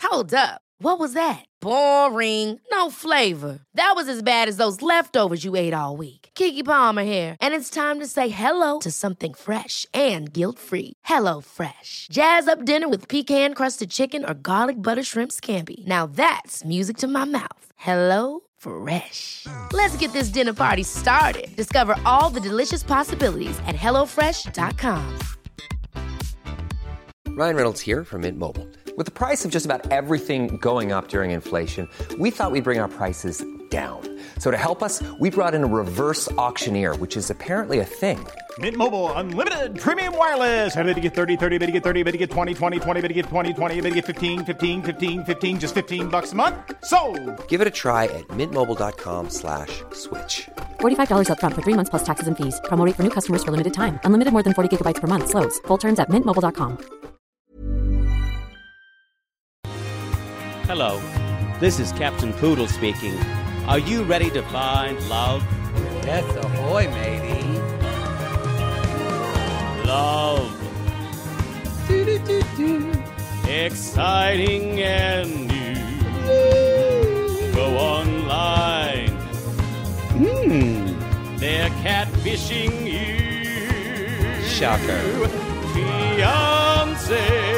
Hold up. What was that? Boring. No flavor. That was as bad as those leftovers you ate all week. Keke Palmer here, and it's time to say hello to something fresh and guilt-free. Hello Fresh. Jazz up dinner with pecan-crusted chicken or garlic butter shrimp scampi. Now that's music to my mouth. Hello Fresh. Let's get this dinner party started. Discover all the delicious possibilities at hellofresh.com. Ryan Reynolds here from Mint Mobile. With the price of just about everything going up during inflation, we thought we'd bring our prices down. So to help us, we brought in a reverse auctioneer, which is apparently a thing. Mint Mobile Unlimited Premium Wireless. How to get 30, 30, bit to get 30, bit to get 20, 20, 20, bit to get 20, 20, bit to get 15, 15, 15, 15, just $15 a month? Sold! Give it a try at mintmobile.com/switch. $45 up front for 3 months plus taxes and fees. Promo rate for new customers for limited time. Unlimited more than 40 gigabytes per month. Slows full terms at mintmobile.com. Hello, this is Captain Poodle speaking. Are you ready to find love? Yes, ahoy, matey. Love. Exciting and new. Go online. They're catfishing you. Shocker. Fiancé.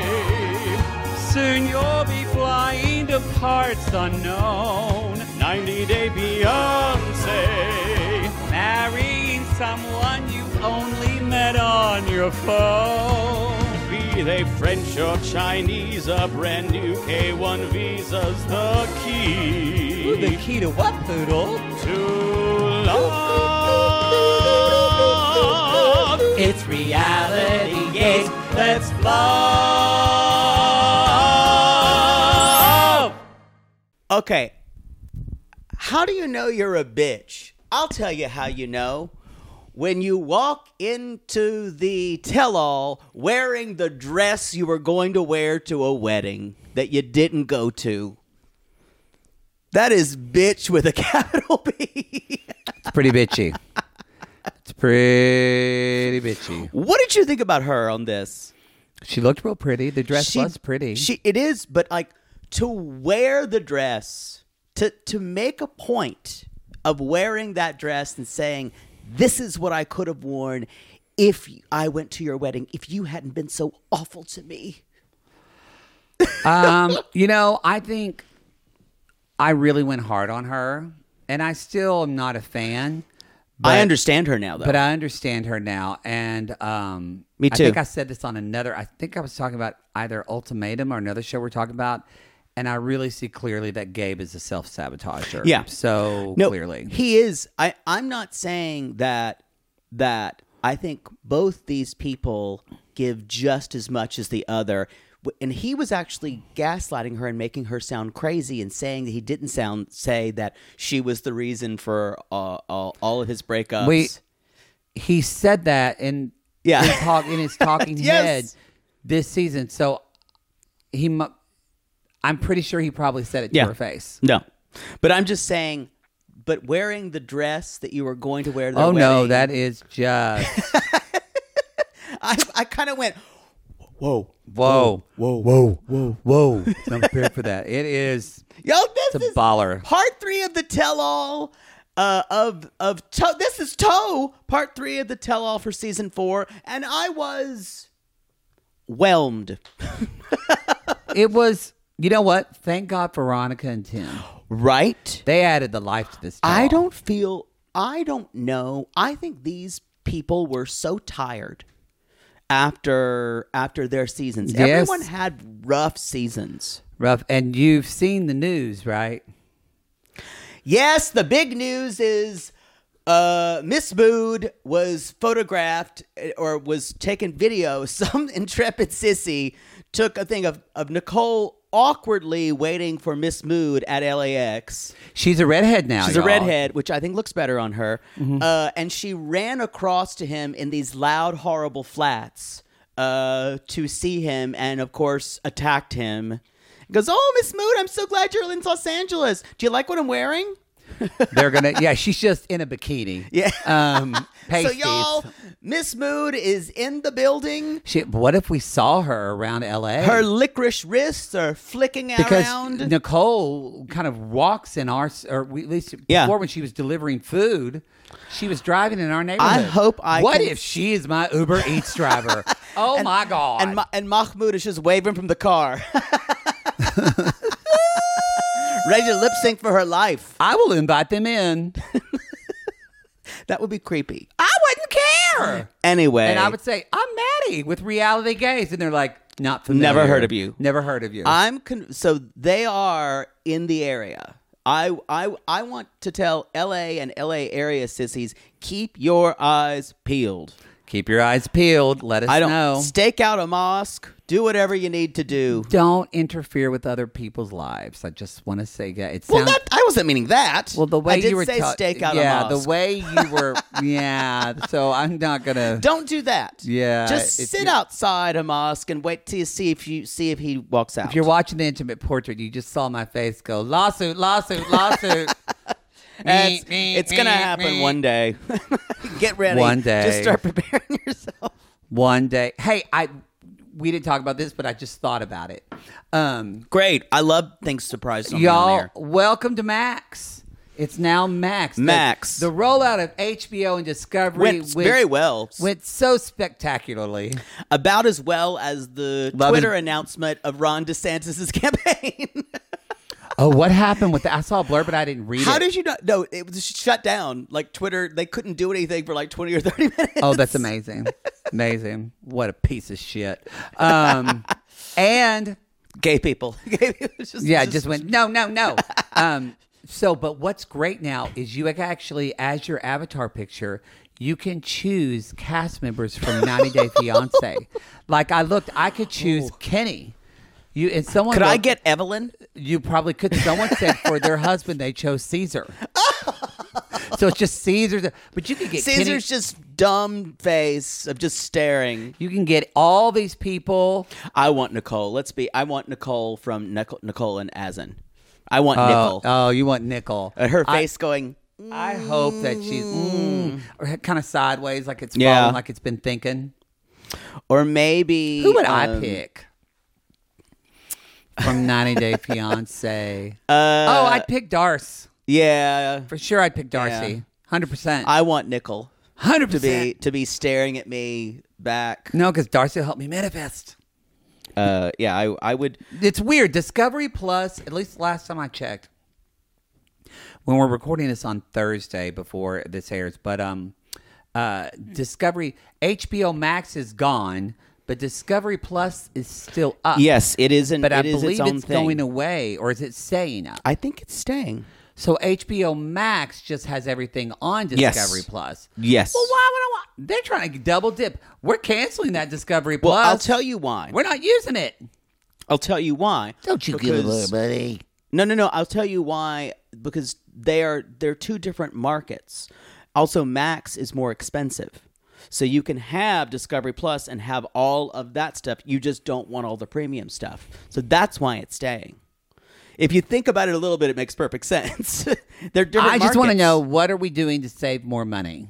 Soon you'll be flying to parts unknown. 90-day Beyonce. Marrying someone you only met on your phone. Be they French or Chinese, a brand new K1 visa's the key. Ooh, the key to what, Poodle? To love. It's reality gaze. Let's love. Okay. How do you know you're a bitch? I'll tell you how you know. When you walk into the tell-all wearing the dress you were going to wear to a wedding that you didn't go to. That is bitch with a capital B. It's pretty bitchy. It's pretty bitchy. What did you think about her on this? She looked real pretty. The dress was pretty. It is, but like to wear the dress, to make a point of wearing that dress and saying, this is what I could have worn if I went to your wedding, if you hadn't been so awful to me. I think I really went hard on her, and I still am not a fan. But I understand her now, though. But I understand her now, and me too. I think I said this on I think I was talking about either Ultimatum or another show we're talking about, and I really see clearly that Gabe is a self-sabotager. Yeah. Clearly. He is. I'm not saying that I think both these people give just as much as the other. And he was actually gaslighting her and making her sound crazy and saying that he didn't say that she was the reason for all of his breakups. He said that in his talking Yes. head this season. So I'm pretty sure he probably said it to her face. No, but I'm just saying. But wearing the dress that you were going to wear to the wedding, no, that is just. I kind of went. Whoa. I'm prepared for that. It is. This is a baller. Part 3 of the tell-all of this is Toe, part 3 of the tell-all for season 4, and I was whelmed. It was. You know what? Thank God for Veronica and Tim. Right? They added the life to this tell-all. I don't know. I think these people were so tired after their seasons. Yes. Everyone had rough seasons. Rough. And you've seen the news, right? Yes, the big news is Miss Mood was photographed or was taken video. Some intrepid sissy took a thing of Nicole awkwardly waiting for Miss Mood at LAX. She's a redhead now. She's a redhead, which I think looks better on her. Mm-hmm. And she ran across to him in these loud, horrible flats to see him and, of course, attacked him. He goes, "Oh, Miss Mood, I'm so glad you're in Los Angeles. Do you like what I'm wearing?" They're gonna. Yeah, she's just in a bikini. Yeah. So Pasties. y'all, Miss Mood is in the building. What if we saw her around L.A.? Her licorice wrists are flicking because around. Nicole kind of walks in our, at least before when she was delivering food, she was driving in our neighborhood. I hope I What can- if she is my Uber Eats driver? Oh my God! And Mahmoud is just waving from the car. Ready to lip sync for her life. I will invite them in. That would be creepy. I wouldn't care. Anyway. And I would say, I'm Maddie with Reality Gaze. And they're like, not familiar. Never heard of you. Never heard of you. So they are in the area. I want to tell LA and LA area sissies, keep your eyes peeled. Keep your eyes peeled. Let us know. Stake out a mosque. Do whatever you need to do. Don't interfere with other people's lives. I just want to say that. I wasn't meaning that. Well, the way I did you were say stake out a mosque. the way you were, So I'm not gonna. Don't do that. Yeah, just sit outside a mosque and wait till you see if he walks out. If you're watching the intimate portrait, you just saw my face go lawsuit, lawsuit, lawsuit. It's gonna happen one day. Get ready. One day. Just start preparing yourself. One day. Hey, we didn't talk about this, but I just thought about it. Great. I love things surprised on Y'all, there. welcome to Max. It's now Max. Max. The rollout of HBO and Discovery Went very well. Went so spectacularly. About as well as the Twitter announcement of Ron DeSantis' campaign. Oh, what happened with that? I saw a blurb, but I didn't read it. How did you not? No, it was shut down. Like Twitter, they couldn't do anything for like 20 or 30 minutes. Oh, that's amazing. Amazing. What a piece of shit. And gay people. Just went, no. But what's great now is you actually, as your avatar picture, you can choose cast members from 90 Day Fiancé. Like I could choose Kenny. Could I get Evelyn? You probably could. Someone said for their husband they chose Caesar. So it's just Caesar. But you could get Caesar's Kenny. just dumb face of just staring. You can get all these people. I want Nicole. I want Nicole from Nicole and Asin. I want Nicole. Oh, you want Nicole. Her face going. I hope that she's or kind of sideways, like it's falling, like it's been thinking. Or maybe who would I pick from 90 Day Fiancé? I'd pick Darce. Yeah, for sure. I'd pick Darcy. 100%. I want Nicole 100% to be staring at me back. No, because Darcy will help me manifest. I would. It's weird. Discovery Plus, at least last time I checked, when we're recording this on Thursday before this airs, but Discovery, HBO Max is gone, but Discovery Plus is still up. Yes, it isn't. But I its believe own it's thing. going away, or is it staying up? I think it's staying. So HBO Max just has everything on Discovery Plus. Yes. Well, why would I want? They're trying to double dip. We're canceling that Discovery Plus. Well, I'll tell you why. We're not using it. I'll tell you why. Don't you give it away, buddy. No. I'll tell you why. Because they're two different markets. Also, Max is more expensive. So you can have Discovery Plus and have all of that stuff. You just don't want all the premium stuff. So that's why it's staying. If you think about it a little bit, it makes perfect sense. They're different I just want to markets. know, what are we doing to save more money?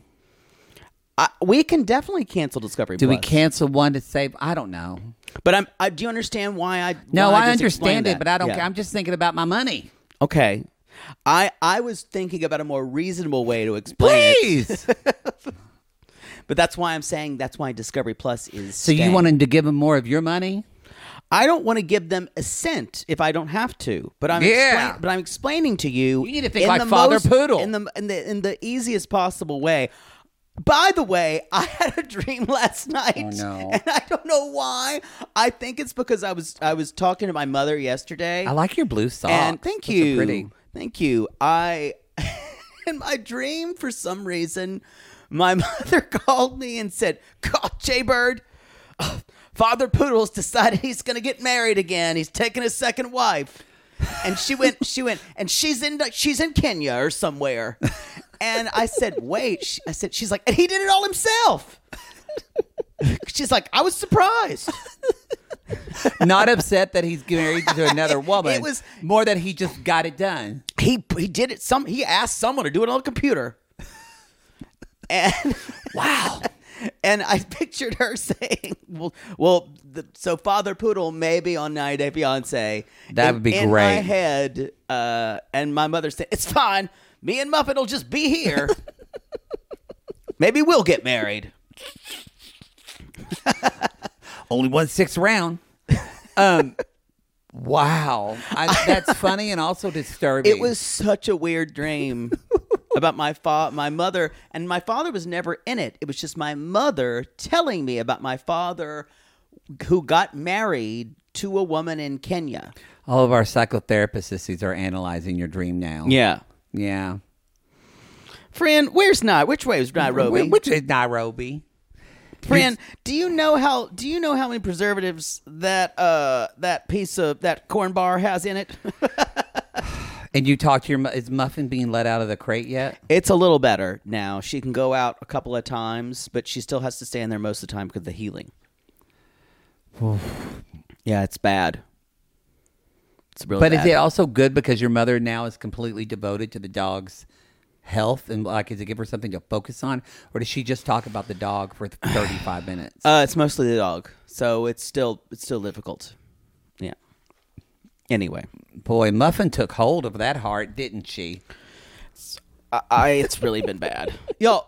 We can definitely cancel Discovery Do Plus. we cancel one to save? I don't know. But do you understand why I? No, why I just explained understand it, that? but I don't Yeah. care. I'm just thinking about my money. Okay. I was thinking about a more reasonable way to explain Please. it. But that's why I'm saying that's why Discovery Plus is So you staying. wanted to give them more of your money? I don't want to give them a cent if I don't have to. But I'm I'm explaining to you. You need to think in like the Father most- Poodle. in the easiest possible way. By the way, I had a dream last night. Oh, no. And I don't know why. I think it's because I was talking to my mother yesterday. I like your blue socks. And thank Those are you. pretty. Thank you. In my dream, for some reason, my mother called me and said, "God, Jaybird, Father Poodle's decided he's going to get married again. He's taking a second wife." And she went, and she's in Kenya or somewhere. And I said, "Wait," she's like, "And he did it all himself." She's like, "I was surprised." Not upset that he's married to another woman. It was more that he just got it done. He did it. He asked someone to do it on a computer. And wow. And I pictured her saying, so Father Poodle may be on 90 Day Fiancé. That would be in great. In my head, and my mother said, it's fine. Me and Muffet will just be here. Maybe we'll get married. Only 1/6 round. Wow. That's funny and also disturbing. It was such a weird dream about my mother, and my father was never in it. It was just my mother telling me about my father who got married to a woman in Kenya. All of our psychotherapists are analyzing your dream now. Yeah. Yeah. Friend, which way is Nairobi? Which is Nairobi? Friend, do you know how many preservatives that piece of that corn bar has in it? And you talked to is Muffin being let out of the crate yet? It's a little better now. She can go out a couple of times, but she still has to stay in there most of the time because of the healing. Yeah, it's bad. It's really bad. But is it also good because your mother now is completely devoted to the dog's health and does it give her something to focus on, or does she just talk about the dog for 35 minutes? It's mostly the dog, so it's still difficult. Yeah. Anyway, boy, Muffin took hold of that heart, didn't she? It's really been bad. Yo,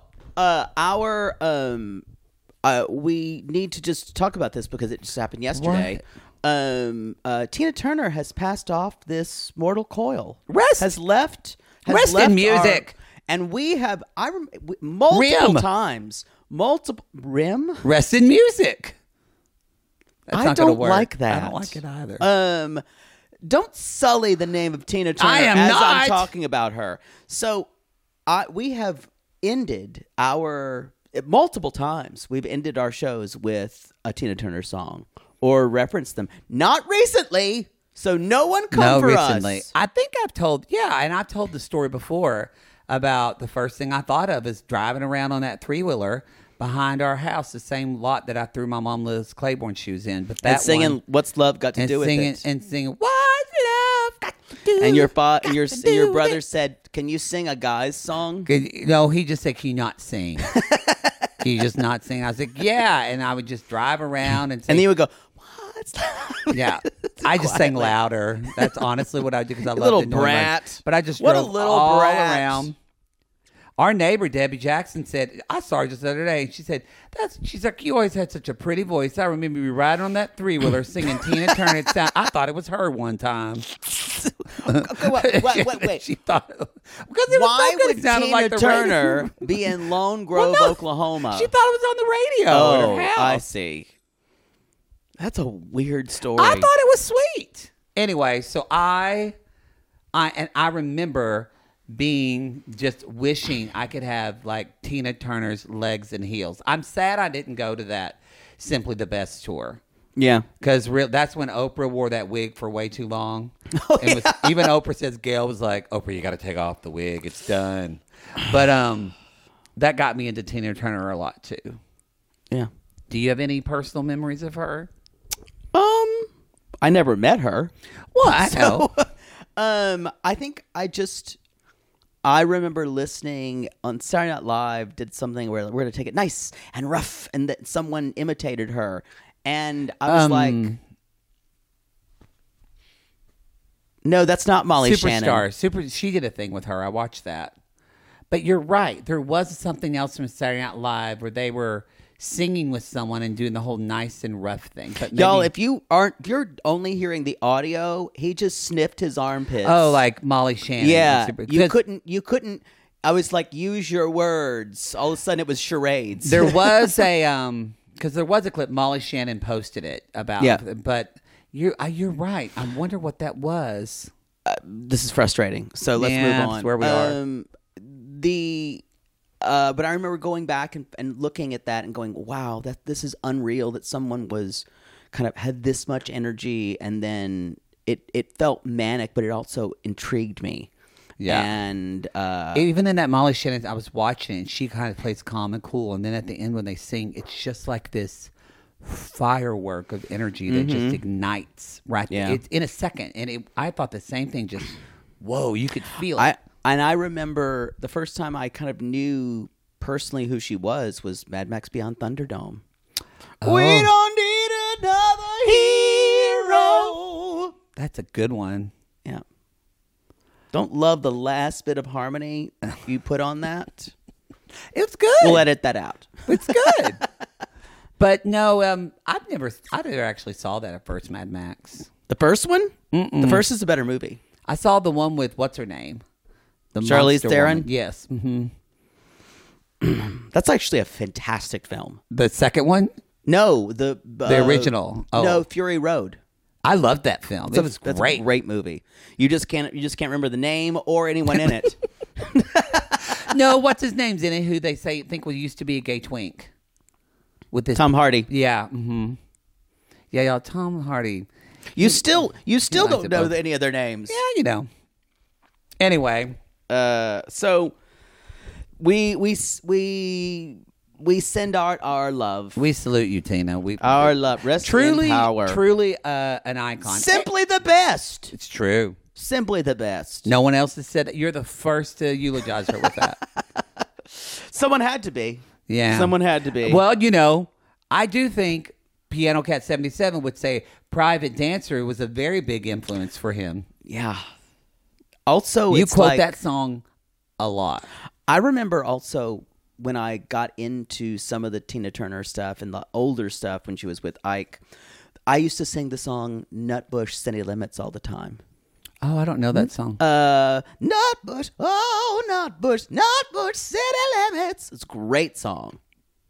we need to just talk about this because it just happened yesterday. Tina Turner has passed off this mortal coil. Rest in music. And we have, multiple times, Rest in music. That's I don't like that. I don't like it either. Don't sully the name of Tina Turner I'm talking about her. So we have ended multiple times, we've ended our shows with a Tina Turner song or referenced them. Not recently, so no one come for us. I think I've told the story before about the first thing I thought of is driving around on that 3-wheeler behind our house, the same lot that I threw my mom Liz Claiborne shoes in. But that and singing "What's Love Got to Do with It?" and singing "What's Love Got to Do." And your brother said, "Can you sing a guy's song?" No, he just said, "Can you not sing? Can you just not sing?" I was like, "Yeah," and I would just drive around and sing. And he would go, "What's love?" Yeah, I just sang louder. That's honestly what I do because I love little the brat. But I just what drove a little all brat. around. Our neighbor, Debbie Jackson, said, I saw her just the other day, and she said, she's like, you always had such a pretty voice. I remember you riding on that 3-wheeler singing Tina Turner. I thought it was her one time. Wait. She thought, because it was why so good. would It sounded Tina like the Turner radio. be in Lone Grove, Oklahoma? She thought it was on the radio at her house. I see. That's a weird story. I thought it was sweet. Anyway, so I remember being just wishing I could have like Tina Turner's legs and heels. I'm sad I didn't go to that Simply the Best tour. Yeah. Because that's when Oprah wore that wig for way too long. Even Oprah says, Gail was like, Oprah, you got to take off the wig. It's done. But that got me into Tina Turner a lot too. Yeah. Do you have any personal memories of her? I never met her. Well, I know. I think I remember listening on Saturday Night Live, did something where we're going to take it nice and rough, and that someone imitated her. And I was like, no, that's not Molly Shannon. Superstar. She did a thing with her. I watched that. But you're right. There was something else from Saturday Night Live where they were singing with someone and doing the whole nice and rough thing. But maybe, y'all, if you're only hearing the audio, he just sniffed his armpits. Oh, like Molly Shannon. Yeah, you couldn't. I was like, use your words. All of a sudden, it was charades. There was because there was a clip. Molly Shannon posted it about. Yeah. But you're right. I wonder what that was. This is frustrating. So let's move on. That's where we are. But I remember going back and looking at that and going, wow, this is unreal that someone was kind of had this much energy, and then it felt manic, but it also intrigued me. Yeah. And even in that Molly Shannon, I was watching it, and she kind of plays calm and cool, and then at the end when they sing, it's just like this firework of energy that just ignites right there. Yeah. It's in a second. And I thought the same thing, just, whoa, you could feel it. I remember the first time I kind of knew personally who she was Mad Max Beyond Thunderdome. Oh. We don't need another hero. That's a good one. Yeah. Don't love the last bit of harmony you put on that. It's good. We'll edit that out. It's good. But no, I never actually saw that at first, Mad Max. The first one? The first is a better movie. I saw the one with, what's her name? The Charlize monster Theron? woman. Yes. Mm-hmm. That's actually a fantastic film. The second one? No, the original. Oh. No, Fury Road. I loved that film. It was That's great. a great movie. You just can't remember the name or anyone in it. No, what's his name's in it? Who they think used to be a gay twink with this Tom Hardy. Yeah. Mm-hmm. Yeah, Tom Hardy. You still don't know both. any of their names. Yeah, Anyway, so we send out our love. we salute you, Tina. Our love. Rest in power. Truly an icon. Simply the best. It's true. Simply the best. No one else has said that. You're the first to eulogize her with that. Someone had to be. Yeah. Someone had to be. Well, I do think Piano Cat 77 would say Private Dancer was a very big influence for him. Yeah. Also, You it's quote like, that song a lot. I remember also when I got into some of the Tina Turner stuff and the older stuff when she was with Ike, I used to sing the song Nutbush City Limits all the time. Oh, I don't know that song. Nutbush, oh, Nutbush City Limits. It's a great song.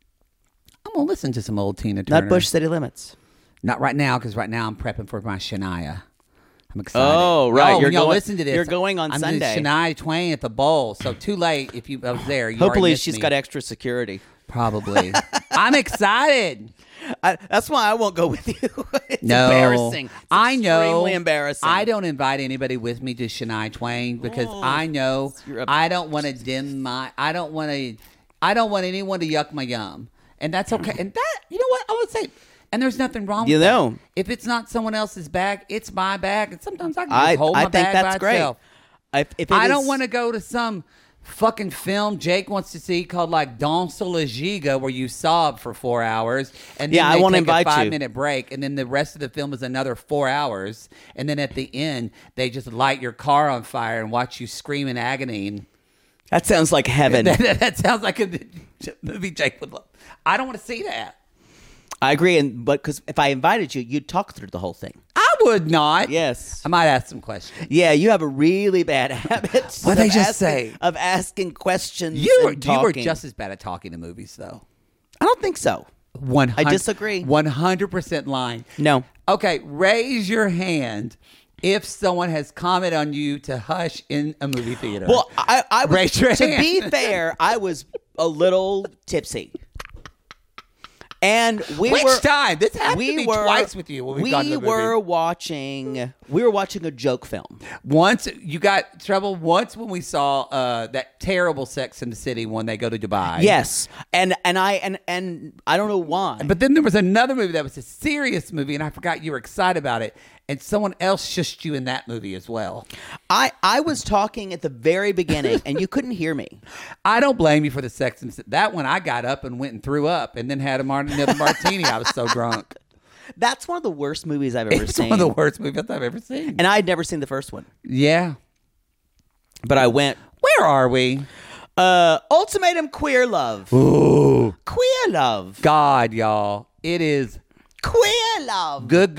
I'm going to listen to some old Tina Turner. Nutbush City Limits. Not right now, because right now I'm prepping for my Shania. I'm excited. Oh, right. Oh, You're y'all going- listen to this. you're going on I'm Sunday. doing Shania Twain at the bowl, so too late if I was there. You Hopefully already missed she's me. got extra security. Probably. I'm excited. That's why I won't go with you. It's No, embarrassing. It's I know. Extremely embarrassing. I don't invite anybody with me to Shania Twain because I know I don't want to dim my. I don't want anyone to yuck my yum, and that's okay. And that, you know what I would say. And there's nothing wrong with that. If it's not someone else's bag, it's my bag. And sometimes I can just hold my think bag that's by great. itself. If I don't want to go to some fucking film Jake wants to see called like Danse la Giga where you sob for 4 hours and then Yeah, I they won't take invite a you. 5-minute break and then the rest of the film is another 4 hours and then at the end they just light your car on fire and watch you scream in agony. And That sounds like heaven. that sounds like a movie Jake would love. I don't want to see that. I agree, but because if I invited you, you'd talk through the whole thing. I would not. Yes. I might ask some questions. Yeah, you have a really bad habit. What'd they just say? Of asking questions. You were talking. just as bad at talking to movies though. I don't think so. 100, I disagree. 100% lying. No. Okay, raise your hand if someone has commented on you to hush in a movie theater. Well, I was, Raise your to hand. be fair, I was a little tipsy. And Which time? This happened to me twice with you when we've gone to the we were movie. watching a joke film. Once you got trouble. Once when we saw that terrible Sex in the City when they go to Dubai. Yes, and I don't know why. But then there was another movie that was a serious movie, and I forgot you were excited about it. And someone else shushed you in that movie as well. I was talking at the very beginning, and you couldn't hear me. I don't blame you for the Sex and the City. That one I got up and went and threw up, and then had another martini. I was so drunk. That's one of the worst movies I've ever It's seen. one of the worst movies I've ever seen. And I had never seen the first one, Yeah. but I went. Where are we? Ultimatum Queer Love. Ooh. Queer Love. God, y'all. It is Queer Love. good.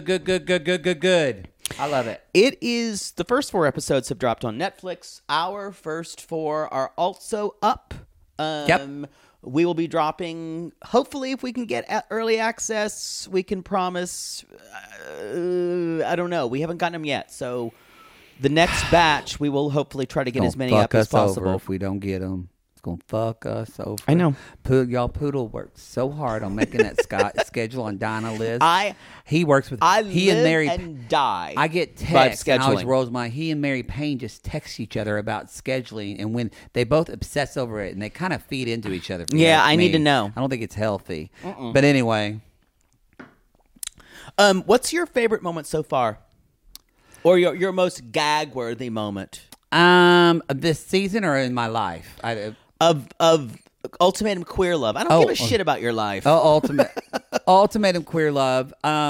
I love it. It is, the first 4 episodes have dropped on Netflix. Our first 4 are also up. Yep. We will be dropping, hopefully, if we can get early access, we can promise, I don't know. We haven't gotten them yet. So the next batch, we will hopefully try to get as many up as possible. Over if we don't get them. It's going to fuck us over. I know. Y'all, Poodle worked so hard on making that schedule on Dinah List. He works with I he live and Mary and die I get by texts and I always scheduling. rolls my he and Mary Payne just text each other about scheduling and when they both obsess over it and they kind of feed into each other. Yeah, I Me. need to know. I don't think it's healthy. But anyway, What's your favorite moment so far? Or your most gag-worthy moment? This season or in my life? Of Ultimatum Queer Love. I don't give a shit about your life. Oh, Ultimatum Queer Love.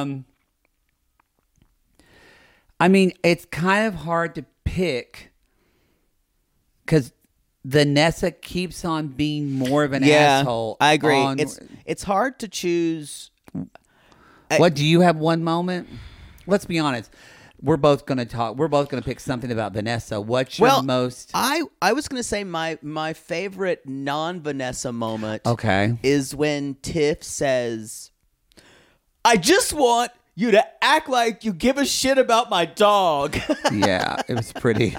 I mean, it's kind of hard to pick because Vanessa keeps on being more of an asshole. I agree. It's hard to choose. What, do you have one moment? Let's be honest. We're both going to talk. We're both going to pick something about Vanessa. What's your most? I was going to say my favorite non-Vanessa moment. Okay. Is when Tiff says, "I just want you to act like you give a shit about my dog." Yeah, it was pretty.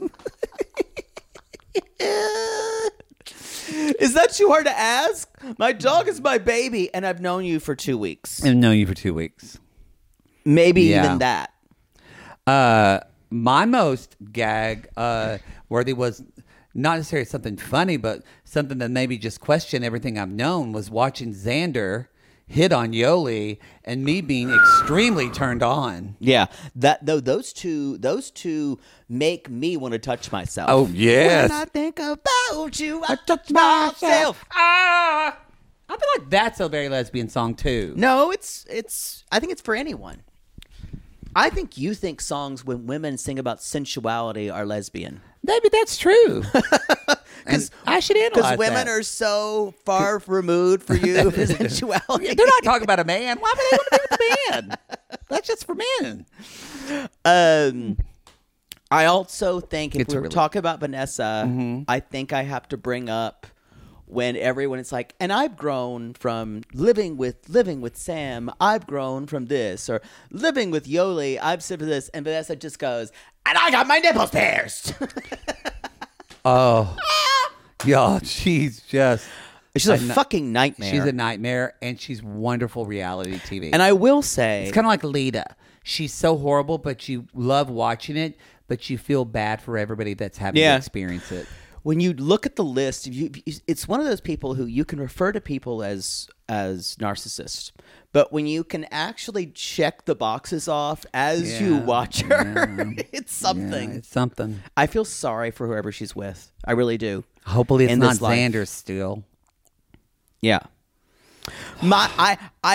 Is that too hard to ask? My dog is my baby, and I've known you for 2 weeks. I've known you for 2 weeks. Maybe even that. My most gag worthy was not necessarily something funny, but something that maybe just questioned everything I've known, was watching Xander hit on Yoli and me being extremely turned on. Yeah, those two make me want to touch myself. Oh yes. When I think about you, I touch myself. I feel like that's a very lesbian song too. No, it's. I think it's for anyone. I think you think songs when women sing about sensuality are lesbian. Maybe that's true. And I should analyze because women are so far removed for you for sensuality. They're not talking about a man. Why would they want to be with a man? That's just for men. I also think if we're talking about Vanessa, I think I have to bring up when everyone is like, and I've grown from living with Sam, I've grown from this, or living with Yoli, I've said this, and Vanessa just goes, and I got my nipples pierced. Oh, y'all, she's a fucking nightmare. She's a nightmare, and she's wonderful reality TV. And I will say, it's kind of like Lita. She's so horrible, but you love watching it, but you feel bad for everybody that's having to experience it. When you look at the list, it's one of those people who you can refer to people as narcissists, but when you can actually check the boxes off as you watch her, it's something. Yeah, it's something. I feel sorry for whoever she's with. I really do. Hopefully it's not Xander still. Yeah. My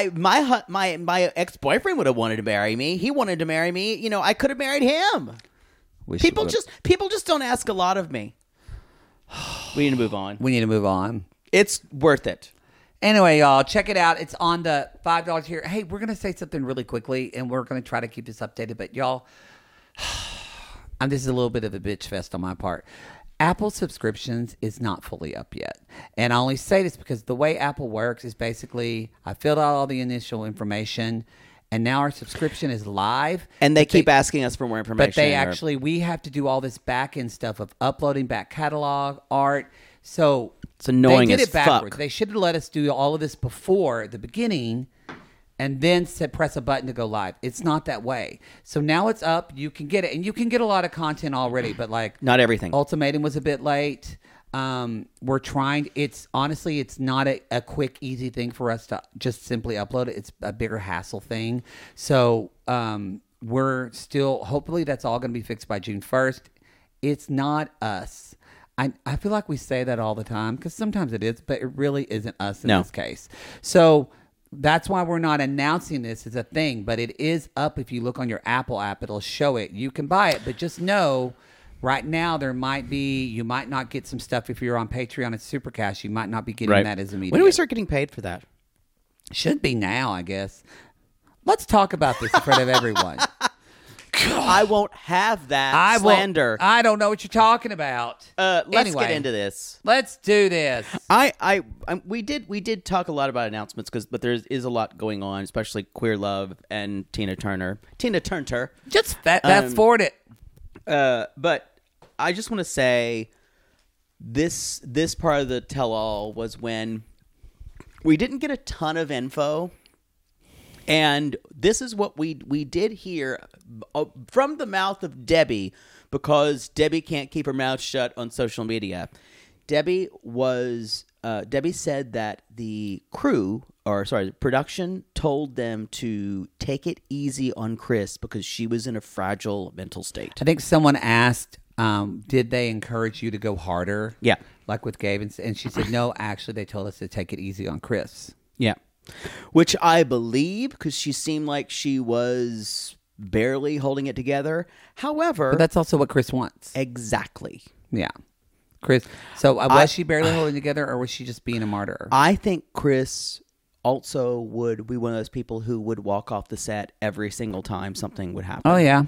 ex-boyfriend would have wanted to marry me. He wanted to marry me. You know, I could have married him. People just don't ask a lot of me. We need to move on. It's worth it. Anyway, y'all, check it out. It's on the $5 here. Hey, we're going to say something really quickly, and we're going to try to keep this updated. But y'all, this is a little bit of a bitch fest on my part. Apple subscriptions is not fully up yet. And I only say this because the way Apple works is basically I filled out all the initial information, and now our subscription is live. And they keep asking us for more information. But we have to do all this back-end stuff of uploading back catalog, art. So it's annoying they did as it backwards. Fuck. They should have let us do all of this before the beginning and then press a button to go live. It's not that way. So now it's up. You can get it. And you can get a lot of content already, but like not everything. Ultimatum was a bit late. We're trying. It's honestly, it's not a quick, easy thing for us to just simply upload it. It's a bigger hassle thing. So we're still, hopefully that's all going to be fixed by June 1st. It's not us. I feel like we say that all the time because sometimes it is, but it really isn't us in this case. So that's why we're not announcing this as a thing, but it is up. If you look on your Apple app, it'll show it. You can buy it, but just know right now you might not get some stuff if you're on Patreon and Supercash. You might not be getting that as immediate. When do we start getting paid for that? Should be now, I guess. Let's talk about this in front of everyone. I won't have that slander. I don't know what you're talking about. Let's get into this. Let's do this. We did talk a lot about announcements but there is a lot going on, especially Queer Love and Tina Turner. Just fast forward it. But I just want to say this part of the tell-all was when we didn't get a ton of info. And this is what we did hear from the mouth of Debbie, because Debbie can't keep her mouth shut on social media. Debbie said that the production told them to take it easy on Chris because she was in a fragile mental state. I think someone asked, did they encourage you to go harder? Yeah. Like with Gabe. And she said, no, actually, they told us to take it easy on Chris. Yeah. Which I believe because she seemed like she was barely holding it together. However. But that's also what Chris wants. Exactly. Yeah. Chris. So was she barely holding it together or was she just being a martyr? I think Chris also would be one of those people who would walk off the set every single time something would happen. Oh, yeah.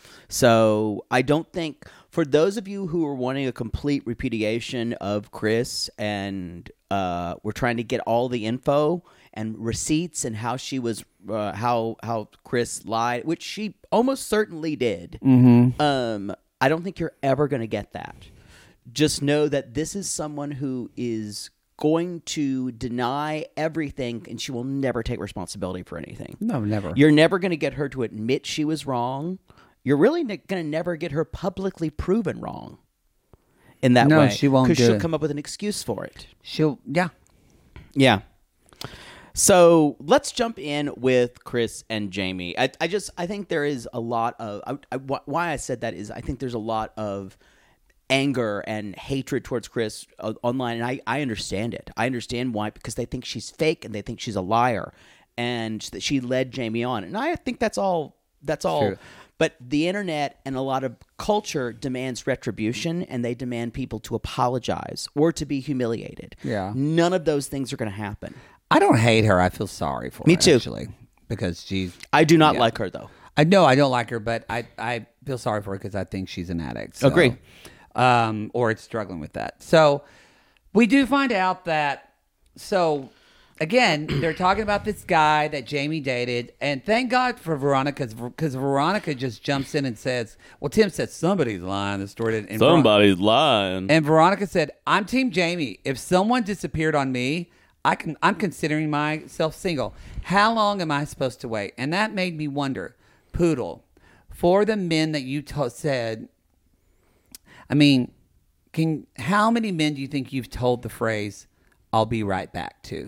So I don't think, for those of you who are wanting a complete repudiation of Chris and we're trying to get all the info and receipts and how she was, how Chris lied, which she almost certainly did. Mm-hmm. I don't think you're ever going to get that. Just know that this is someone who is going to deny everything and she will never take responsibility for anything. No, never. You're never going to get her to admit she was wrong. You're really going to never get her publicly proven wrong in that way. No, she won't do it. Because she'll come up with an excuse for it. Yeah. Yeah. So let's jump in with Chris and Jamie. I think there is a lot of, why I said that is I think there's a lot of anger and hatred towards Chris online, and I understand it. I understand why, because they think she's fake and they think she's a liar, and that she led Jamie on. And I think that's all. True. But the internet and a lot of culture demands retribution, and they demand people to apologize or to be humiliated. Yeah. None of those things are going to happen. I don't hate her. I feel sorry for her. Me too. Actually, because I do not like her, though. I know I don't like her, but I feel sorry for her because I think she's an addict. So, agree. Or it's struggling with that. So we do find out that, again, they're talking about this guy that Jamie dated, and thank God for Veronica, because Veronica just jumps in and says, well, Tim said somebody's lying. The story didn't. Somebody's lying. And Veronica said, I'm Team Jamie. If someone disappeared on me, I'm considering myself single. How long am I supposed to wait? And that made me wonder, Poodle, for the men that you said, I mean, how many men do you think you've told the phrase, I'll be right back to?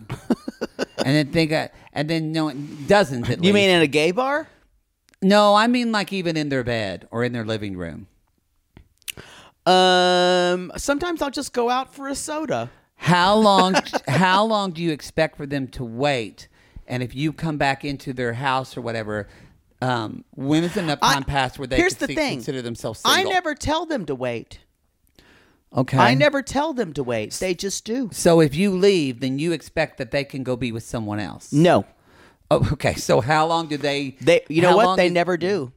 and then no, dozens at least. You mean in a gay bar? No, I mean like even in their bed or in their living room. Sometimes I'll just go out for a soda. How long do you expect for them to wait? And if you come back into their house or whatever, when is enough time passed where they consider themselves single? I never tell them to wait. Okay. I never tell them to wait. They just do. So if you leave, then you expect that they can go be with someone else? No. Oh, okay. So how long do they? You know what? They never do.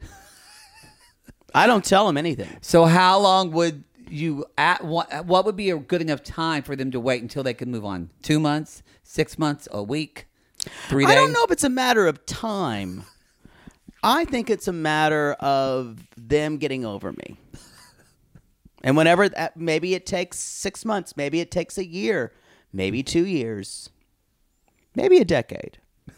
I don't tell them anything. So how long would you? What would be a good enough time for them to wait until they can move on? 2 months, 6 months, a week, 3 days? I don't know if it's a matter of time. I think it's a matter of them getting over me. And whenever maybe it takes 6 months, maybe it takes a year, maybe 2 years, maybe a decade.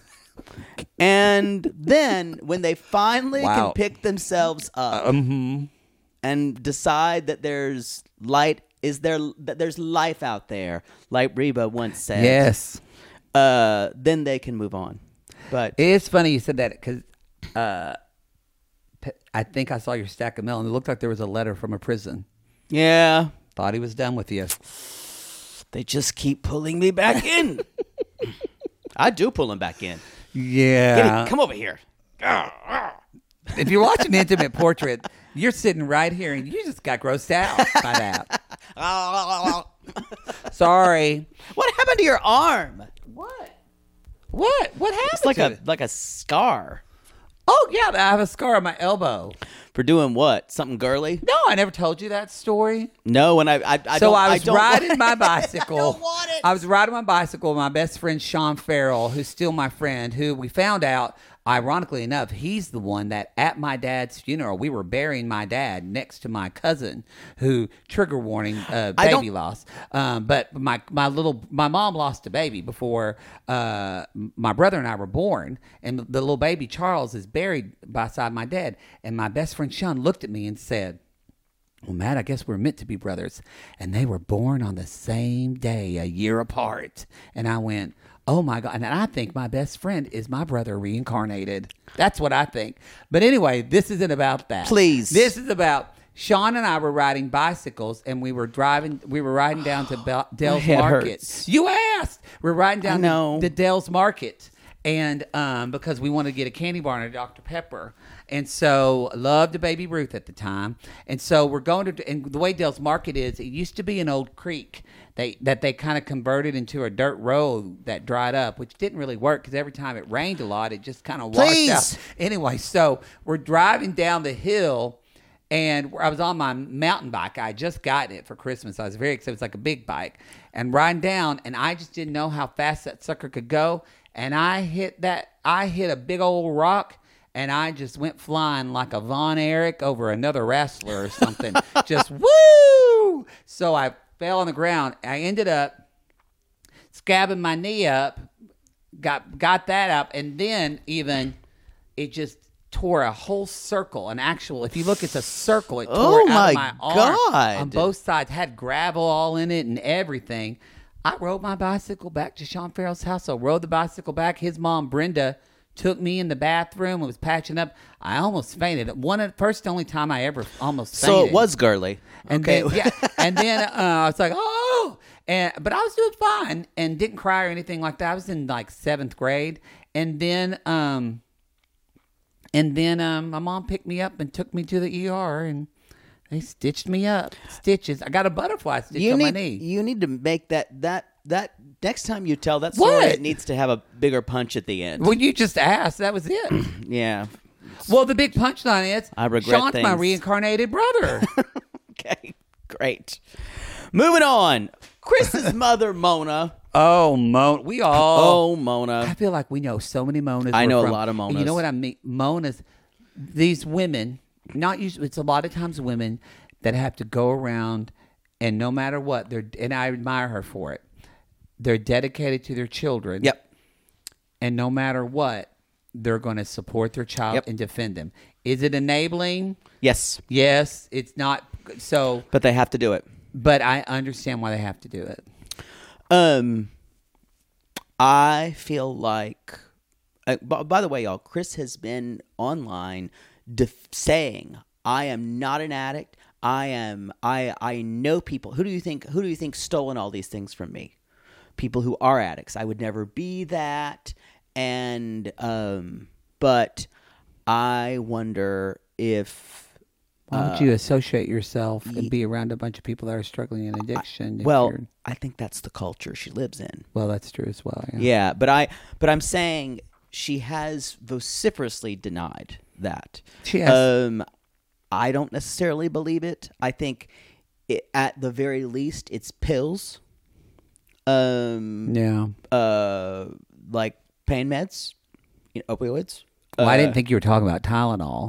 And then when they finally can pick themselves up and decide that there's that there's life out there, like Reba once said. Yes. Then they can move on. But it's funny you said that because I think I saw your stack of mail and it looked like there was a letter from a prison. Yeah. Thought he was done with you. They just keep pulling me back in. I do pull him back in. Yeah. Come over here. If you're watching Intimate Portrait, you're sitting right here and you just got grossed out by that. Sorry. What happened to your arm? What happened? It's like a scar. Oh, yeah, I have a scar on my elbow. For doing what? Something girly? No, I never told you that story. No, and I was riding my bicycle. I don't want it. I was riding my bicycle with my best friend, Sean Farrell, who's still my friend, who we found out, ironically enough, he's the one that at my dad's funeral, we were burying my dad next to my cousin, who, trigger warning, baby loss. But my mom lost a baby before my brother and I were born, and the little baby Charles is buried beside my dad. And my best friend Sean looked at me and said, well, Matt, I guess we're meant to be brothers. And they were born on the same day, a year apart. And I went, oh my God. And I think my best friend is my brother reincarnated. That's what I think. But anyway, this isn't about that. Please. This is about Sean and I were riding bicycles, and we were riding down to Dell's head Market. hurts. You asked. We're riding down know. to Dell's Market. And because we wanted to get a candy bar and a Dr. Pepper. And so loved a Baby Ruth at the time. And so we're going to, and the way Dell's Market is, it used to be an old creek that they kind of converted into a dirt road that dried up, which didn't really work because every time it rained a lot, it just kind of washed out. Anyway, so we're driving down the hill, and I was on my mountain bike. I had just gotten it for Christmas. I was very excited. It was like a big bike. And riding down, and I just didn't know how fast that sucker could go. And I hit a big old rock, and I just went flying like a Von Erich over another wrestler or something. Just woo! So I fell on the ground. I ended up scabbing my knee up, got that up, and then even it just tore a whole circle. If you look, it's a circle. It tore out of my arm on both sides. Had gravel all in it and everything. I rode my bicycle back to Sean Farrell's house. I rode the bicycle back. His mom, Brenda, took me in the bathroom and was patching up. I almost fainted. First only time I ever almost fainted. So it was girly. And then I was like, oh! But I was doing fine and didn't cry or anything like that. I was in like 7th grade. And then my mom picked me up and took me to the ER, and they stitched me up. Stitches. I got a butterfly stitch on my knee. You need to make that next time you tell that story, it needs to have a bigger punch at the end. Well, you just asked. That was it. Yeah. Well, the big punchline is I regret Sean's my reincarnated brother. Okay, great. Moving on. Chris's mother, Mona. Oh, Mona. Mona. I feel like we know so many Monas. I know a lot of Monas. You know what I mean? Monas, these women, not usually, it's a lot of times women that have to go around, and no matter what, and I admire her for it, they're dedicated to their children. Yep. And no matter what, they're going to support their child and defend them. Is it enabling? Yes. Yes. It's not. So. But they have to do it. But I understand why they have to do it. I feel like, by the way, y'all, Chris has been online saying, I am not an addict. I know people. Who do you think stolen all these things from me? People who are addicts. I would never be that. And, but I wonder if, why don't you associate yourself and be around a bunch of people that are struggling in addiction? I think that's the culture she lives in. Well, that's true as well. Yeah, but I'm saying she has vociferously denied that. She has. I don't necessarily believe it. I think at the very least it's pills. Yeah. Like pain meds, opioids. Well, I didn't think you were talking about Tylenol.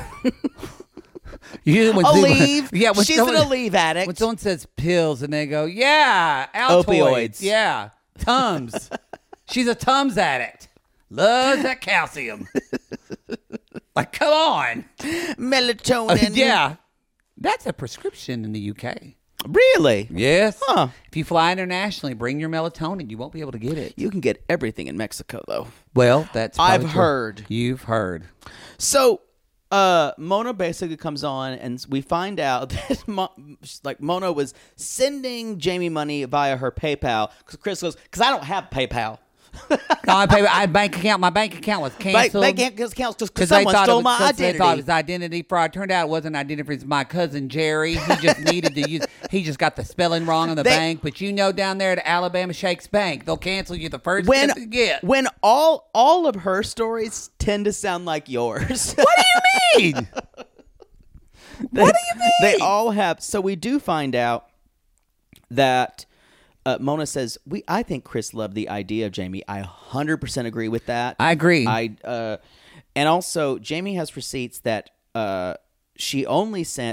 She's an Aleve addict. When someone says pills and they go, yeah, Altoids. Opioids. Yeah, Tums. She's a Tums addict. Loves that calcium. Like, come on. Melatonin. Yeah. That's a prescription in the UK. Really? Yes. Huh. If you fly internationally, bring your melatonin. You won't be able to get it. You can get everything in Mexico, though. Well, that's I've true. heard. You've heard. So, Mona basically comes on, and we find out that Mona was sending Jamie money via her PayPal. Because Chris goes, because I don't have PayPal. I had bank account. My bank account was canceled. Bank account because someone stole my identity. They thought it was identity fraud. Turned out it wasn't identity. It was my cousin Jerry. He just needed to use. He just got the spelling wrong on the bank. But down there at Alabama Shakes Bank, they'll cancel you the first tip you get. When all of her stories tend to sound like yours. What do you mean? What do you mean? They all have. So we do find out that. Mona says, I think Chris loved the idea of Jamie. I 100% agree with that. I agree. And also, Jamie has receipts that they only sent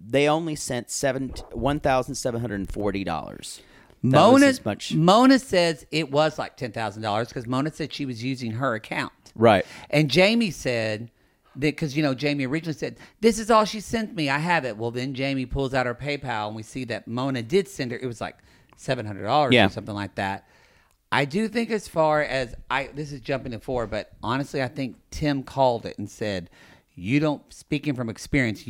$1,740. Mona says it was like $10,000 because Mona said she was using her account. Right. And Jamie said because, Jamie originally said, this is all she sent me. I have it. Well, then Jamie pulls out her PayPal and we see that Mona did send her. It was like $700 or something like that. I do think as far as this is jumping to forward, but honestly, I think Tim called it and said, speaking from experience,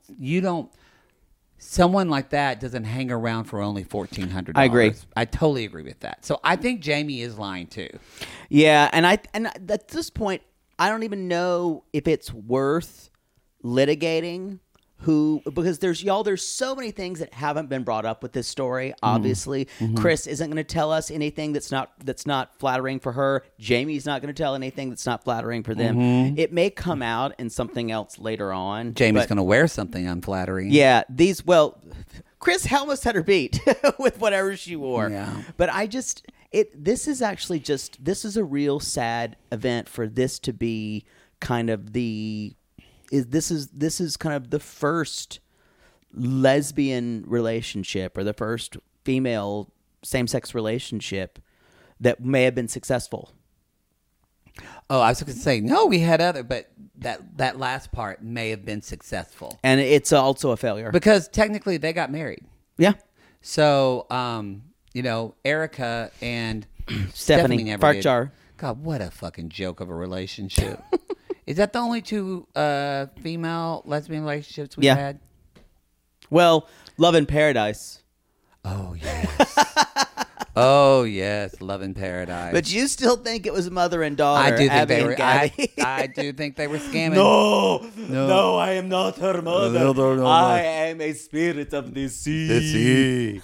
someone like that doesn't hang around for only $1,400. I agree. I totally agree with that. So I think Jamie is lying too. Yeah, and at this point, I don't even know if it's worth litigating because there's so many things that haven't been brought up with this story. Obviously, Chris isn't going to tell us anything that's not flattering for her. Jamie's not going to tell anything that's not flattering for them. It may come out in something else later on. Jamie's going to wear something unflattering. Yeah, Chris almost had her beat with whatever she wore. Yeah. But this is a real sad event for this to be kind of this is kind of the first lesbian relationship or the first female same-sex relationship that may have been successful. Oh, I was going to say, no, we had other, but that last part may have been successful. And it's also a failure. Because technically they got married. Yeah. So, Erica and Stephanie never fart did. jar. God, what a fucking joke of a relationship. Is that the only two female lesbian relationships we've had? Well, Love in Paradise. Oh, yes. Oh, yes, Love in Paradise. But you still think it was mother and daughter. I do think Abby they and were. Gabby. I do think they were scamming. No, I am not her mother. No, I am a spirit of the sea.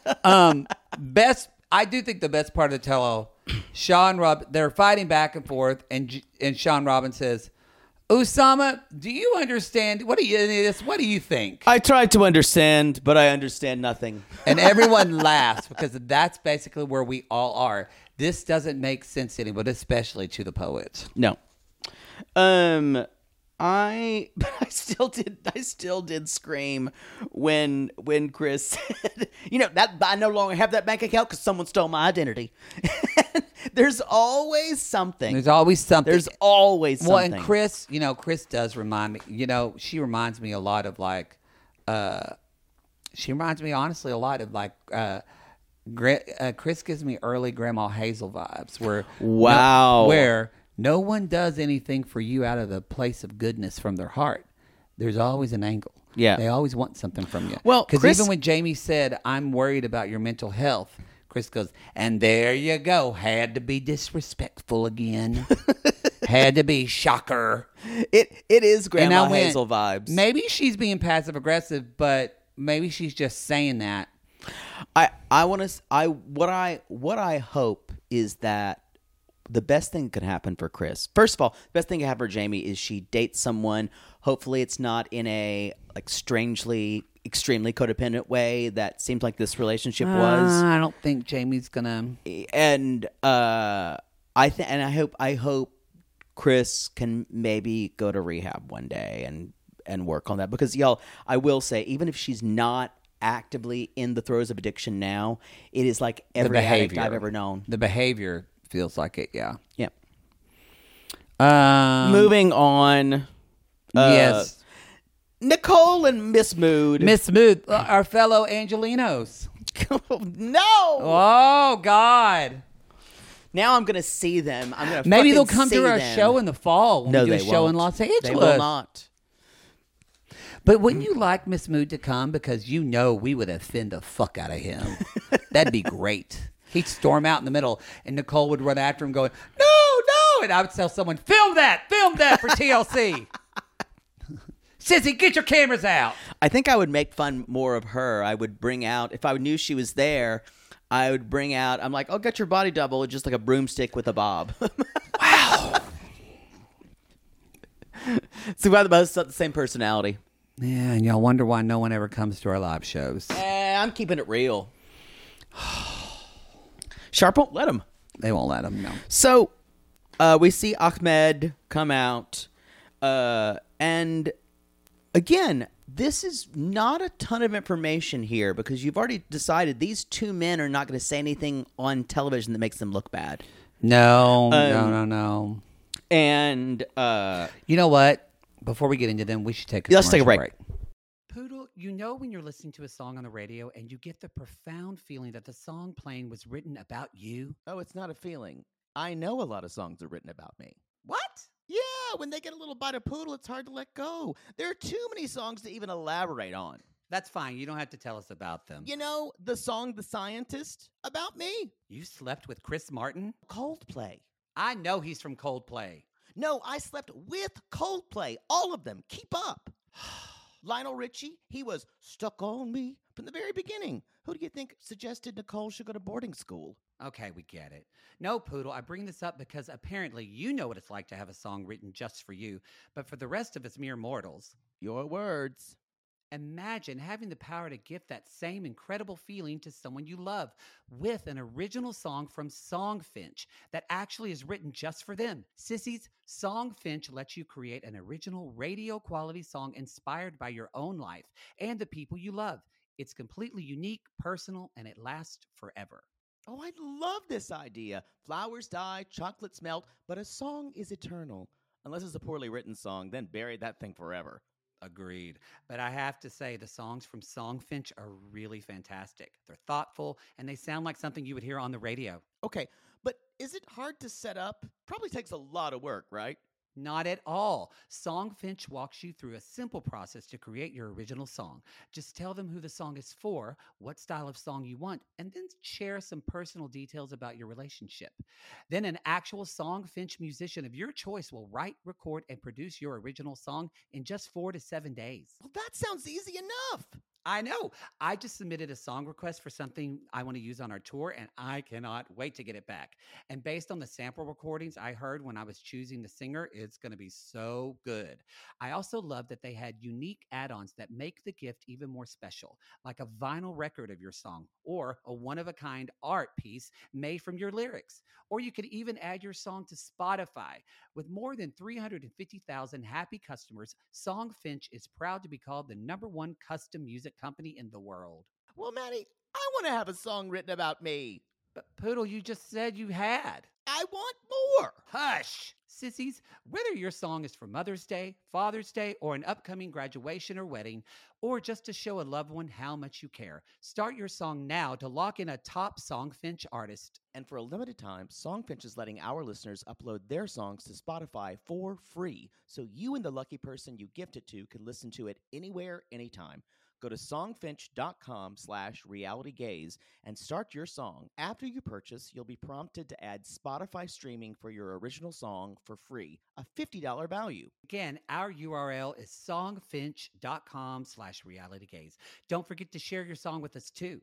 I do think the best part of the tell-all, they're fighting back and forth, and Sean Robbins says, Usama, do you understand? What do you think? I tried to understand, but I understand nothing. And everyone laughs because that's basically where we all are. This doesn't make sense to anyone, especially to the poets. No. I still did scream when Chris said, that I no longer have that bank account because someone stole my identity. There's always something. Well, and Chris, Chris does remind me, she reminds me a lot of honestly a lot of Chris gives me early Grandma Hazel vibes where no one does anything for you out of the place of goodness from their heart. There's always an angle. Yeah. They always want something from you. Well, because even when Jamie said, I'm worried about your mental health, Chris goes, and there you go. Had to be disrespectful again. Had to be shocker. It is Grandma Hazel vibes. Maybe she's being passive aggressive, but maybe she's just saying that. What I hope is that the best thing that could happen for Chris, first of all, the best thing that could happen for Jamie is she dates someone. Hopefully it's not in a strangely, extremely codependent way that seems like this relationship was. I don't think Jamie's gonna. And I hope Chris can maybe go to rehab one day and work on that, because y'all, I will say, even if she's not actively in the throes of addiction now, it is like every addict I've ever known. The behavior feels like it, yeah. Yeah. Moving on. Yes. Nicole and Miss Mood. Miss Mood, our fellow Angelinos. No. Oh, God. Now I'm going to see them. Maybe they'll come to our show in the fall when we do a show in Los Angeles. They will not. But wouldn't you like Miss Mood to come? Because we would offend the fuck out of him. That'd be great. He'd storm out in the middle, and Nicole would run after him going, no, no. And I would tell someone, film that for TLC. Sissy, get your cameras out. I think I would make fun more of her. I would bring out, if I knew she was there, I would bring out, I'm like, I'll get your body double, just like a broomstick with a bob. Wow. So we're both the same personality. Yeah, and y'all wonder why no one ever comes to our live shows. I'm keeping it real. Sharp won't let him. They won't let him, no. So, we see Ahmed come out, and again, this is not a ton of information here because you've already decided these two men are not going to say anything on television that makes them look bad. No. And you know what? Before we get into them, we should take Let's take a break. Poodle, you know when you're listening to a song on the radio and you get the profound feeling that the song playing was written about you? Oh, it's not a feeling. I know a lot of songs are written about me. What? Yeah, when they get a little bite of Poodle, it's hard to let go. There are too many songs to even elaborate on. That's fine. You don't have to tell us about them. You know, the song The Scientist, about me. You slept with Chris Martin? Coldplay. I know he's from Coldplay. No, I slept with Coldplay. All of them. Keep up. Lionel Richie, he was stuck on me from the very beginning. Who do you think suggested Nicole should go to boarding school? Okay, we get it. No, Poodle, I bring this up because apparently you know what it's like to have a song written just for you, but for the rest of us mere mortals, Your words. imagine having the power to give that same incredible feeling to someone you love with an original song from Songfinch that actually is written just for them. Sissies, Songfinch lets you create an original radio quality song inspired by your own life and the people you love. It's completely unique, personal, and it lasts forever. Oh, I love this idea. Flowers die, chocolates melt, but a song is eternal. Unless it's a poorly written song, then bury that thing forever. Agreed. But I have to say, the songs from Songfinch are really fantastic. They're thoughtful, and they sound like something you would hear on the radio. Okay, but is it hard to set up? Probably takes a lot of work, right? Not at all. Songfinch walks you through a simple process to create your original song. Just tell them who the song is for, what style of song you want, and then share some personal details about your relationship. Then an actual Songfinch musician of your choice will write, record, and produce your original song in just 4 to 7 days. Well, that sounds easy enough. I know. I just submitted a song request for something I want to use on our tour, and I cannot wait to get it back. And based on the sample recordings I heard when I was choosing the singer, it's going to be so good. I also love that they had unique add-ons that make the gift even more special, like a vinyl record of your song or a one-of-a-kind art piece made from your lyrics. Or you could even add your song to Spotify. With more than 350,000 happy customers, Songfinch is proud to be called the #1 custom music company in the world. Well, Maddie, I want to have a song written about me. But Poodle, you just said you had. I want more. Hush! Sissies, whether your song is for Mother's Day, Father's Day, or an upcoming graduation or wedding, or just to show a loved one how much you care, start your song now to lock in a top Songfinch artist. And for a limited time, Songfinch is letting our listeners upload their songs to Spotify for free, so you and the lucky person you gift it to can listen to it anywhere, anytime. Go to songfinch.com/realitygaze and start your song. After you purchase, you'll be prompted to add Spotify streaming for your original song for free, a $50 value. Again, our URL is songfinch.com/realitygaze. Don't forget to share your song with us too.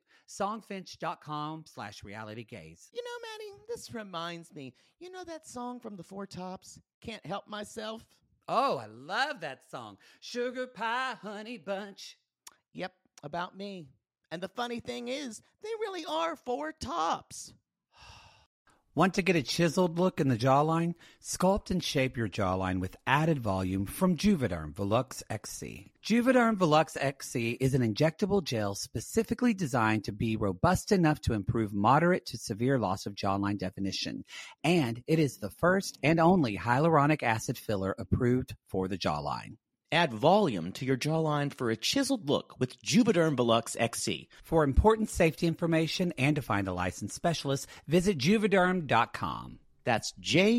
Songfinch.com/realitygaze. You know, Maddie, this reminds me. You know that song from the Four Tops, Can't Help Myself? Oh, I love that song. Sugar Pie Honey Bunch. Yep, about me. And the funny thing is, they really are four tops. Want to get a chiseled look in the jawline? Sculpt and shape your jawline with added volume from Juvederm Volux XC. Juvederm Volux XC is an injectable gel specifically designed to be robust enough to improve moderate to severe loss of jawline definition. And it is the first and only hyaluronic acid filler approved for the jawline. Add volume to your jawline for a chiseled look with Juvederm Volux XC. For important safety information and to find a licensed specialist, visit Juvederm.com. That's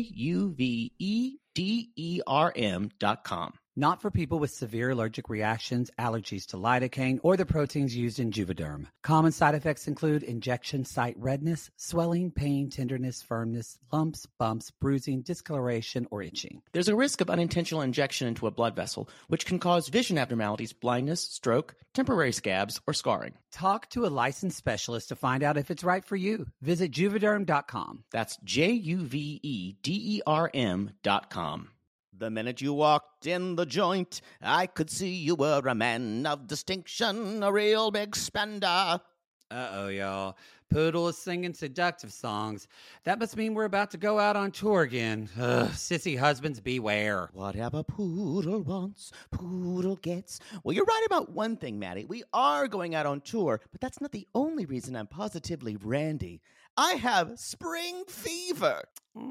JUVEDERM.com. Not for people with severe allergic reactions, allergies to lidocaine, or the proteins used in Juvederm. Common side effects include injection site redness, swelling, pain, tenderness, firmness, lumps, bumps, bruising, discoloration, or itching. There's a risk of unintentional injection into a blood vessel, which can cause vision abnormalities, blindness, stroke, temporary scabs, or scarring. Talk to a licensed specialist to find out if it's right for you. Visit Juvederm.com. That's JUVEDERM.com. The minute you walked in the joint, I could see you were a man of distinction, a real big spender. Uh-oh, y'all. Poodle is singing seductive songs. That must mean we're about to go out on tour again. Ugh, sissy husbands beware. Whatever poodle wants, poodle gets. Well, you're right about one thing, Maddie. We are going out on tour, but that's not the only reason I'm positively randy. I have spring fever.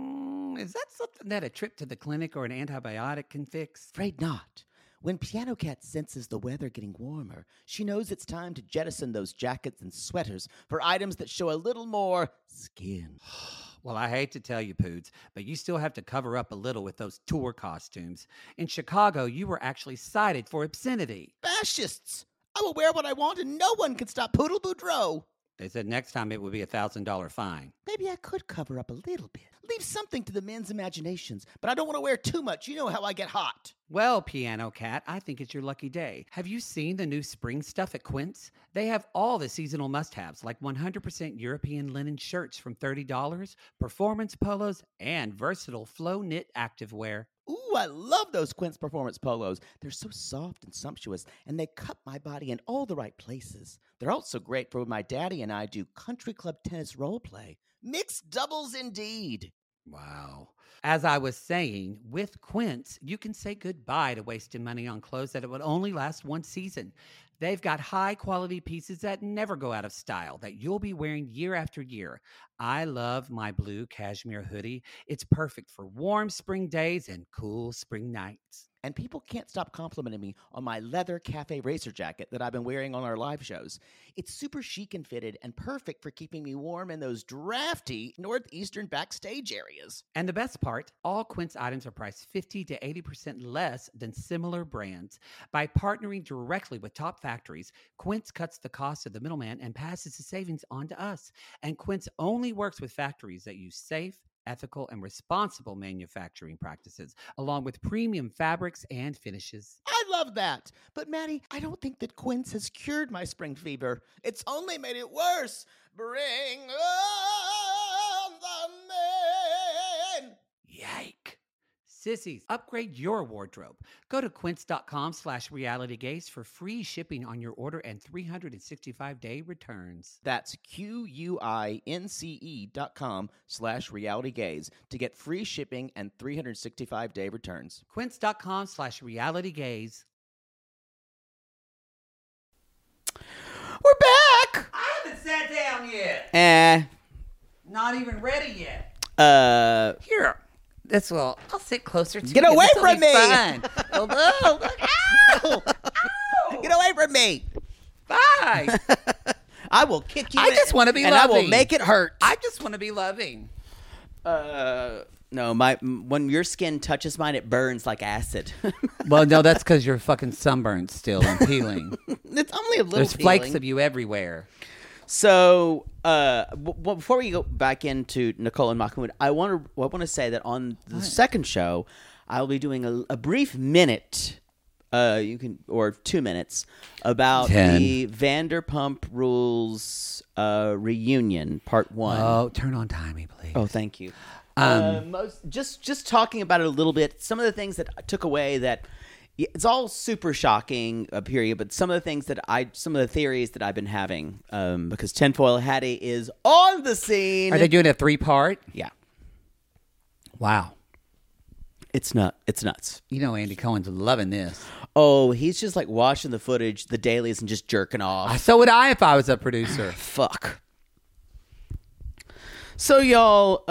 Is that something that a trip to the clinic or an antibiotic can fix? Afraid not. When Piano Cat senses the weather getting warmer, she knows it's time to jettison those jackets and sweaters for items that show a little more skin. Well, I hate to tell you, Poods, but you still have to cover up a little with those tour costumes. In Chicago, you were actually cited for obscenity. Fascists! I will wear what I want and no one can stop Poodle Boudreaux. They said next time it would be a $1,000 fine. Maybe I could cover up a little bit. Leave something to the men's imaginations, but I don't want to wear too much. You know how I get hot. Well, Piano Cat, I think it's your lucky day. Have you seen the new spring stuff at Quince? They have all the seasonal must-haves, like 100% European linen shirts from $30, performance polos, and versatile flow knit activewear. Ooh, I love those Quince Performance polos. They're so soft and sumptuous, and they cut my body in all the right places. They're also great for when my daddy and I do country club tennis role play. Mixed doubles indeed. Wow. As I was saying, with Quince, you can say goodbye to wasting money on clothes that it would only last one season. They've got high-quality pieces that never go out of style, that you'll be wearing year after year. I love my blue cashmere hoodie. It's perfect for warm spring days and cool spring nights. And people can't stop complimenting me on my leather cafe racer jacket that I've been wearing on our live shows. It's super chic and fitted and perfect for keeping me warm in those drafty northeastern backstage areas. And the best part, all Quince items are priced 50 to 80% less than similar brands. By partnering directly with top factories, Quince cuts the cost of the middleman and passes the savings on to us. And Quince only works with factories that use safe, ethical, and responsible manufacturing practices, along with premium fabrics and finishes. I love that. But Maddie, I don't think that Quince has cured my spring fever. It's only made it worse. Bring on the men. Yike. Sissies, upgrade your wardrobe. Go to quince.com/realitygaze for free shipping on your order and 365-day returns. That's QUINCE.com/realitygaze to get free shipping and 365-day returns. Quince.com/realitygaze. We're back! I haven't sat down yet. Not even ready yet. Here. This will. I'll sit closer to you. Get away from me! Fun. Oh, look. Ow! Ow! Get away from me! Bye. I will kick you. I just want to be and loving. I will make it hurt. I just want to be loving. No, when your skin touches mine, it burns like acid. Well, no, that's because you're fucking sunburned still and peeling. It's only a little. There's flakes of you everywhere. So, before we go back into Nicole and Mahmoud, I want to say that on the second show, I'll be doing a brief minute, 2 minutes about 10. the Vanderpump Rules reunion, part 1. Oh, turn on timey, please. Oh, thank you. Just talking about it a little bit. Some of the things that I took away that. It's all super shocking, period. But some of the theories that I've been having, because Tinfoil Hattie is on the scene. Are they doing a 3-part? Yeah. Wow. It's nuts. You know, Andy Cohen's loving this. Oh, he's just like watching the footage, the dailies, and just jerking off. So would I if I was a producer. Fuck. So y'all,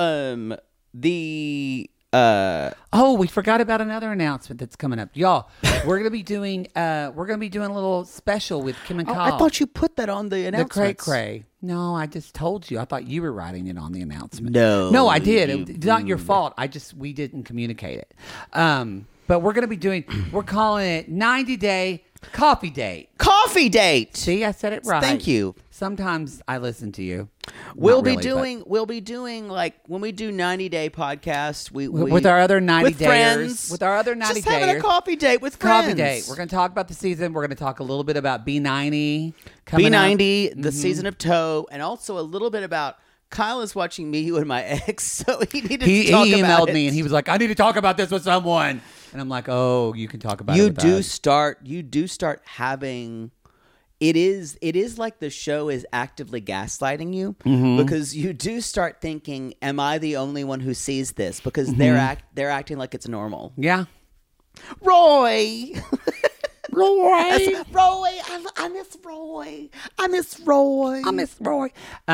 we forgot about another announcement that's coming up, y'all. We're gonna be doing a little special with Kim and Kyle. I thought you put that on the announcement. The cray. No, I just told you. I thought you were writing it on the announcement. No, I did. It's not your fault. We didn't communicate it. But we're we're calling it 90-day coffee date. Coffee date. See, I said it right. Thank you. Sometimes I listen to you. We'll be doing like when we do 90-day podcasts. We with our other 90 with friends, dayers, with our other 90 just having a coffee date with friends. Coffee date. We're going to talk about the season. We're going to talk a little bit about B90. B90, the season of Toe, and also a little bit about. Kyle is watching Me, You, and My Ex, so he needed to talk about it. He emailed me and he was like, "I need to talk about this with someone." And I'm like, "Oh, you can talk about it." You do start having it is like the show is actively gaslighting you because you do start thinking, am I the only one who sees this? Because they're acting like it's normal. Yeah. Roy. Roy. Roy. I miss Roy. I miss Roy. I miss Roy.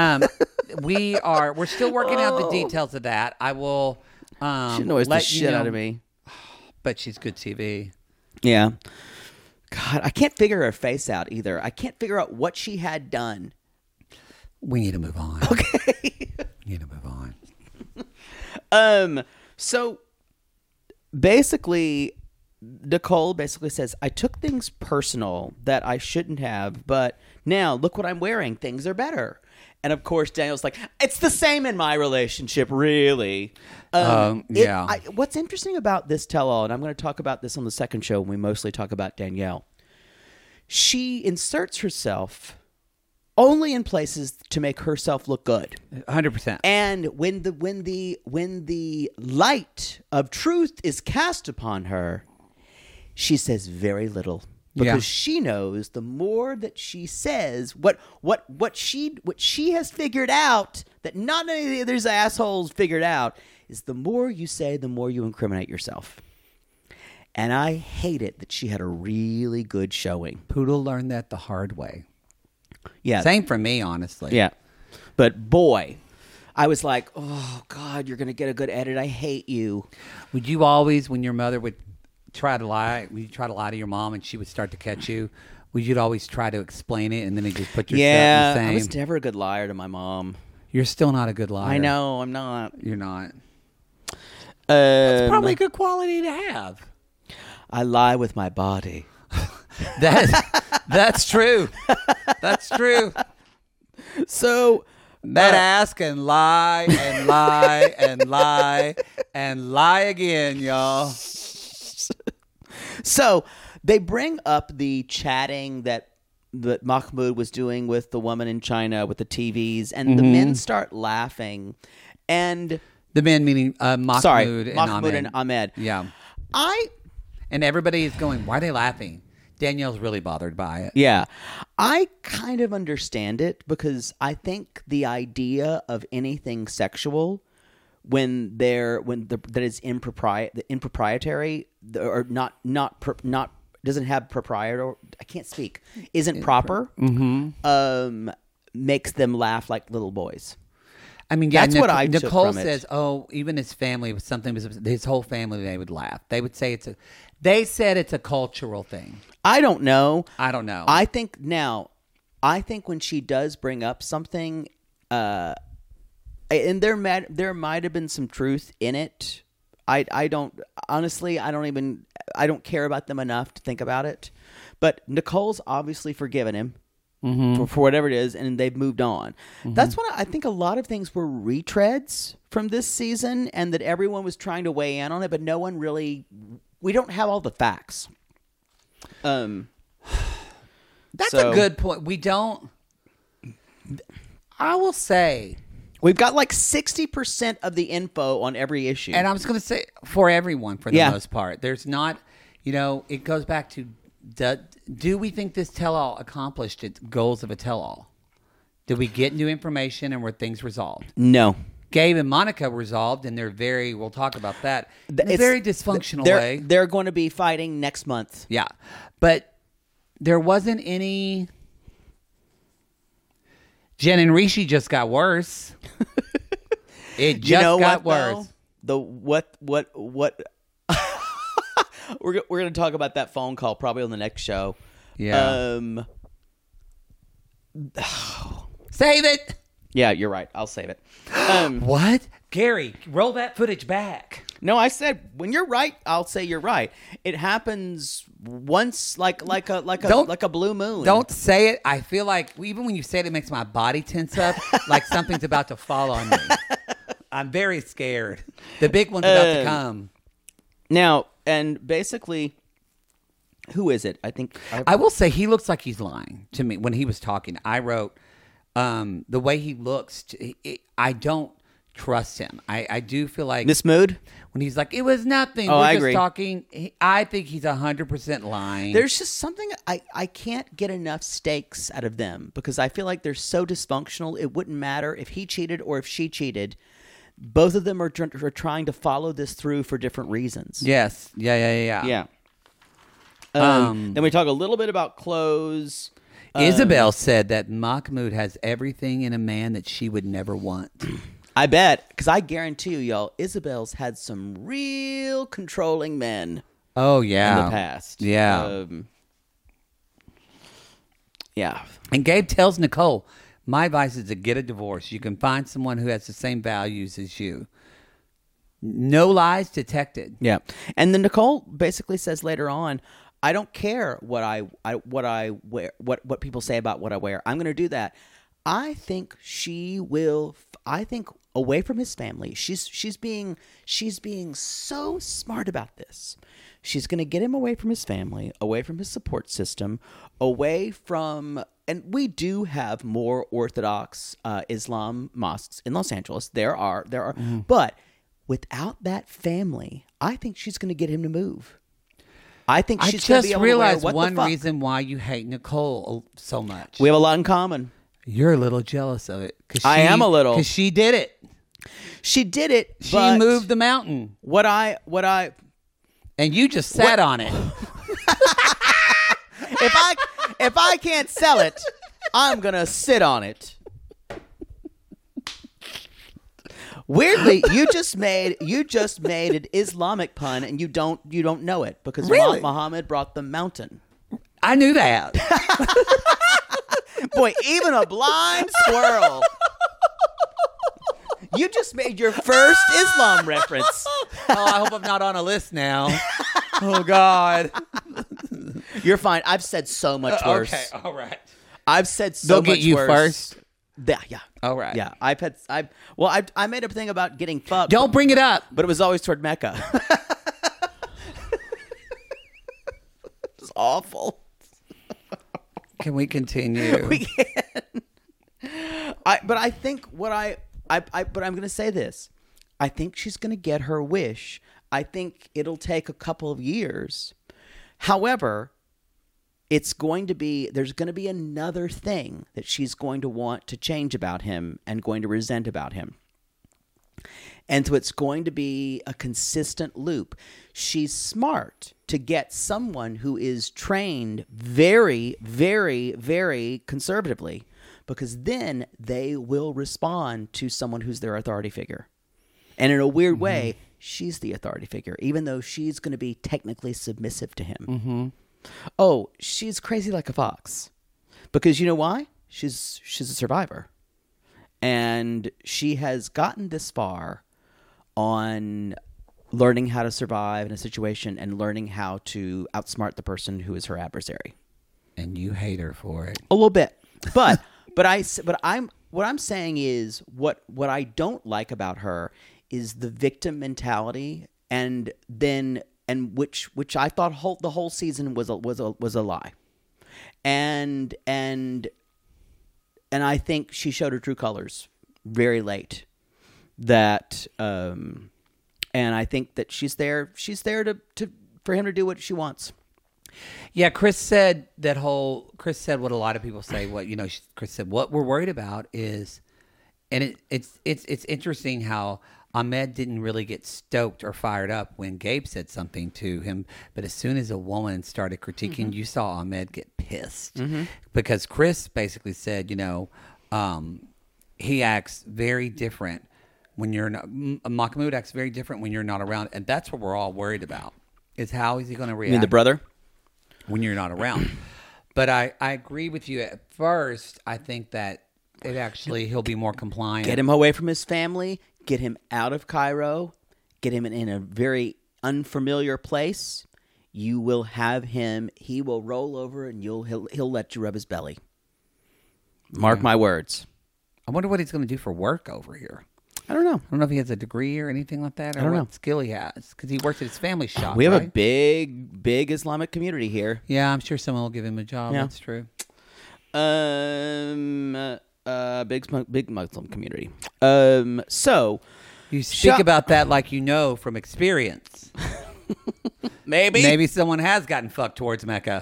We're still working out the details of that. I will She annoys the let you shit know. out of me. But she's good TV. Yeah. God, I can't figure her face out either. I can't figure out what she had done. We need to move on. Okay. We need to move on. So basically, Nicole basically says, I took things personal that I shouldn't have, but now look what I'm wearing. Things are better. And of course, Daniel's like, it's the same in my relationship, really. Yeah. What's interesting about this tell-all, and I'm going to talk about this on the second show when we mostly talk about Danielle, she inserts herself only in places to make herself look good. 100%. And when the light of truth is cast upon her, she says very little. Because she knows the more that she says, what she has figured out that not any of the other assholes figured out is the more you say, the more you incriminate yourself. And I hate it that she had a really good showing. Poodle learned that the hard way. Yeah, Same for me, honestly. Yeah, but boy, I was like, oh God, you're gonna get a good edit. I hate you. Would you always, when your mother would try to lie to your mom and she would start to catch you, would you always try to explain it and then you just put yourself in the same? I was never a good liar to my mom. You're still not a good liar. I know, I'm not. You're not. That's probably a good quality to have. I lie with my body. That's true. That's true. So that ass can lie and lie and lie and lie again, y'all. So they bring up the chatting that Mahmoud was doing with the woman in China with the TVs, and the men start laughing. And the men meaning Mahmoud and Ahmed. Yeah. And everybody is going, why are they laughing? Danielle's really bothered by it. Yeah. I kind of understand it because I think the idea of anything sexual that is improprietary or not doesn't have proprietor, I can't speak, isn't proper, makes them laugh like little boys. I mean, yeah, that's what I took Nicole from it. says, oh, even his family was his whole family, they would laugh. They would say they said it's a cultural thing. I don't know. I think when she does bring up something, and there might have been some truth in it. I don't care about them enough to think about it. But Nicole's obviously forgiven him for whatever it is, and they've moved on. That's when I think a lot of things were retreads from this season, and that everyone was trying to weigh in on it, but no one really. We don't have all the facts. That's a good point. We don't. I will say. We've got like 60% of the info on every issue. And I was going to say, for everyone, for the most part. There's not, it goes back to, do we think this tell-all accomplished its goals of a tell-all? Did we get new information and were things resolved? No. Gabe and Monica resolved, and we'll talk about that, in a very dysfunctional way. They're going to be fighting next month. Yeah. But there wasn't any... Jen and Rishi just got worse. It just got worse. Though? What? We're going to talk about that phone call probably on the next show. Yeah. Save it. Yeah, you're right. I'll save it. What? Gary, roll that footage back. No, I said when you're right, I'll say you're right. It happens once, like a blue moon. Don't say it. I feel like even when you say it, it makes my body tense up, like something's about to fall on me. I'm very scared. The big one's about to come. Now, and basically, who is it? I think I will say he looks like he's lying to me when he was talking. I wrote the way he looks. I don't trust him. I do feel like This mood. when he's like, it was nothing. Oh, We're I just agree. talking. I think he's 100% lying. There's just something I can't get enough stakes out of them because I feel like they're so dysfunctional. It wouldn't matter if he cheated or if she cheated. Both of them are trying to follow this through for different reasons. Yes. Yeah. Yeah. Then we talk a little bit about clothes. Isabel said that Mahmoud has everything in a man that she would never want. I bet, because I guarantee you, y'all, Isabel's had some real controlling men Oh, yeah. in the past. Yeah. Yeah. And Gabe tells Nicole, my advice is to get a divorce. You can find someone who has the same values as you. No lies detected. Yeah. And then Nicole basically says later on, I don't care what I wear, what people say about what I wear. I'm going to do that. I think she will. I think away from his family, she's being so smart about this. She's going to get him away from his family, away from his support system, away from. And we do have more Orthodox Islam mosques in Los Angeles. There are, but without that family, I think she's going to get him to move. I think I she's going to just be able to wear realized what one the fuck. reason why you hate Nicole so much. We have a lot in common. You're a little jealous of it. I am a little. Because she did it. She did it. She but moved the mountain. What I And you just sat on it. if I can't sell it, I'm gonna sit on it. Weirdly, you just made an Islamic pun, and you don't know it because Really? Muhammad brought the mountain. I knew that. Boy, even a blind squirrel. You just made your first Islam reference. Oh, I hope I'm not on a list now. Oh, God. You're fine. I've said so much worse. Okay, all right. I've said so They'll much get you worse. first? Yeah. All right. Yeah. I made a thing about getting fucked. Don't bring it up. But it was always toward Mecca. It's awful. Can we continue? We can. But I think but I'm going to say this. I think she's going to get her wish. I think it'll take a couple of years. However, there's going to be another thing that she's going to want to change about him and going to resent about him. And so it's going to be a consistent loop. She's smart to get someone who is trained very, very, very conservatively, because then they will respond to someone who's their authority figure. And in a weird way, she's the authority figure, even though she's going to be technically submissive to him. Mm-hmm. Oh, she's crazy like a fox. Because you know why? She's a survivor. And she has gotten this far on learning how to survive in a situation and learning how to outsmart the person who is her adversary. And you hate her for it. A little bit. But what I'm saying is what I don't like about her is the victim mentality, and which I thought the whole season was a lie. And I think she showed her true colors very late. That and I think that she's there to for him to do what she wants. Yeah, Chris said what a lot of people say. Chris said what we're worried about is, and it's interesting how Ahmed didn't really get stoked or fired up when Gabe said something to him, but as soon as a woman started critiquing, you saw Ahmed get pissed because Chris basically said, he acts very different when you're not. Mahmoud acts very different when you're not around, and that's what we're all worried about. Is how is he going to react? You mean the brother? When you're not around. But I agree with you. At first, I think that he'll be more compliant. Get him away from his family. Get him out of Cairo. Get him in a very unfamiliar place. You will have him. He will roll over, and he'll let you rub his belly. Mark my words. I wonder what he's going to do for work over here. I don't know. I don't know if he has a degree or anything like that, or I don't what know. skill he has, because he works at his family shop. We have a right? big Islamic community here. Yeah, I'm sure someone will give him a job. Yeah. That's true. Big Muslim community. So you speak about that like you know from experience. Maybe someone has gotten fucked towards Mecca.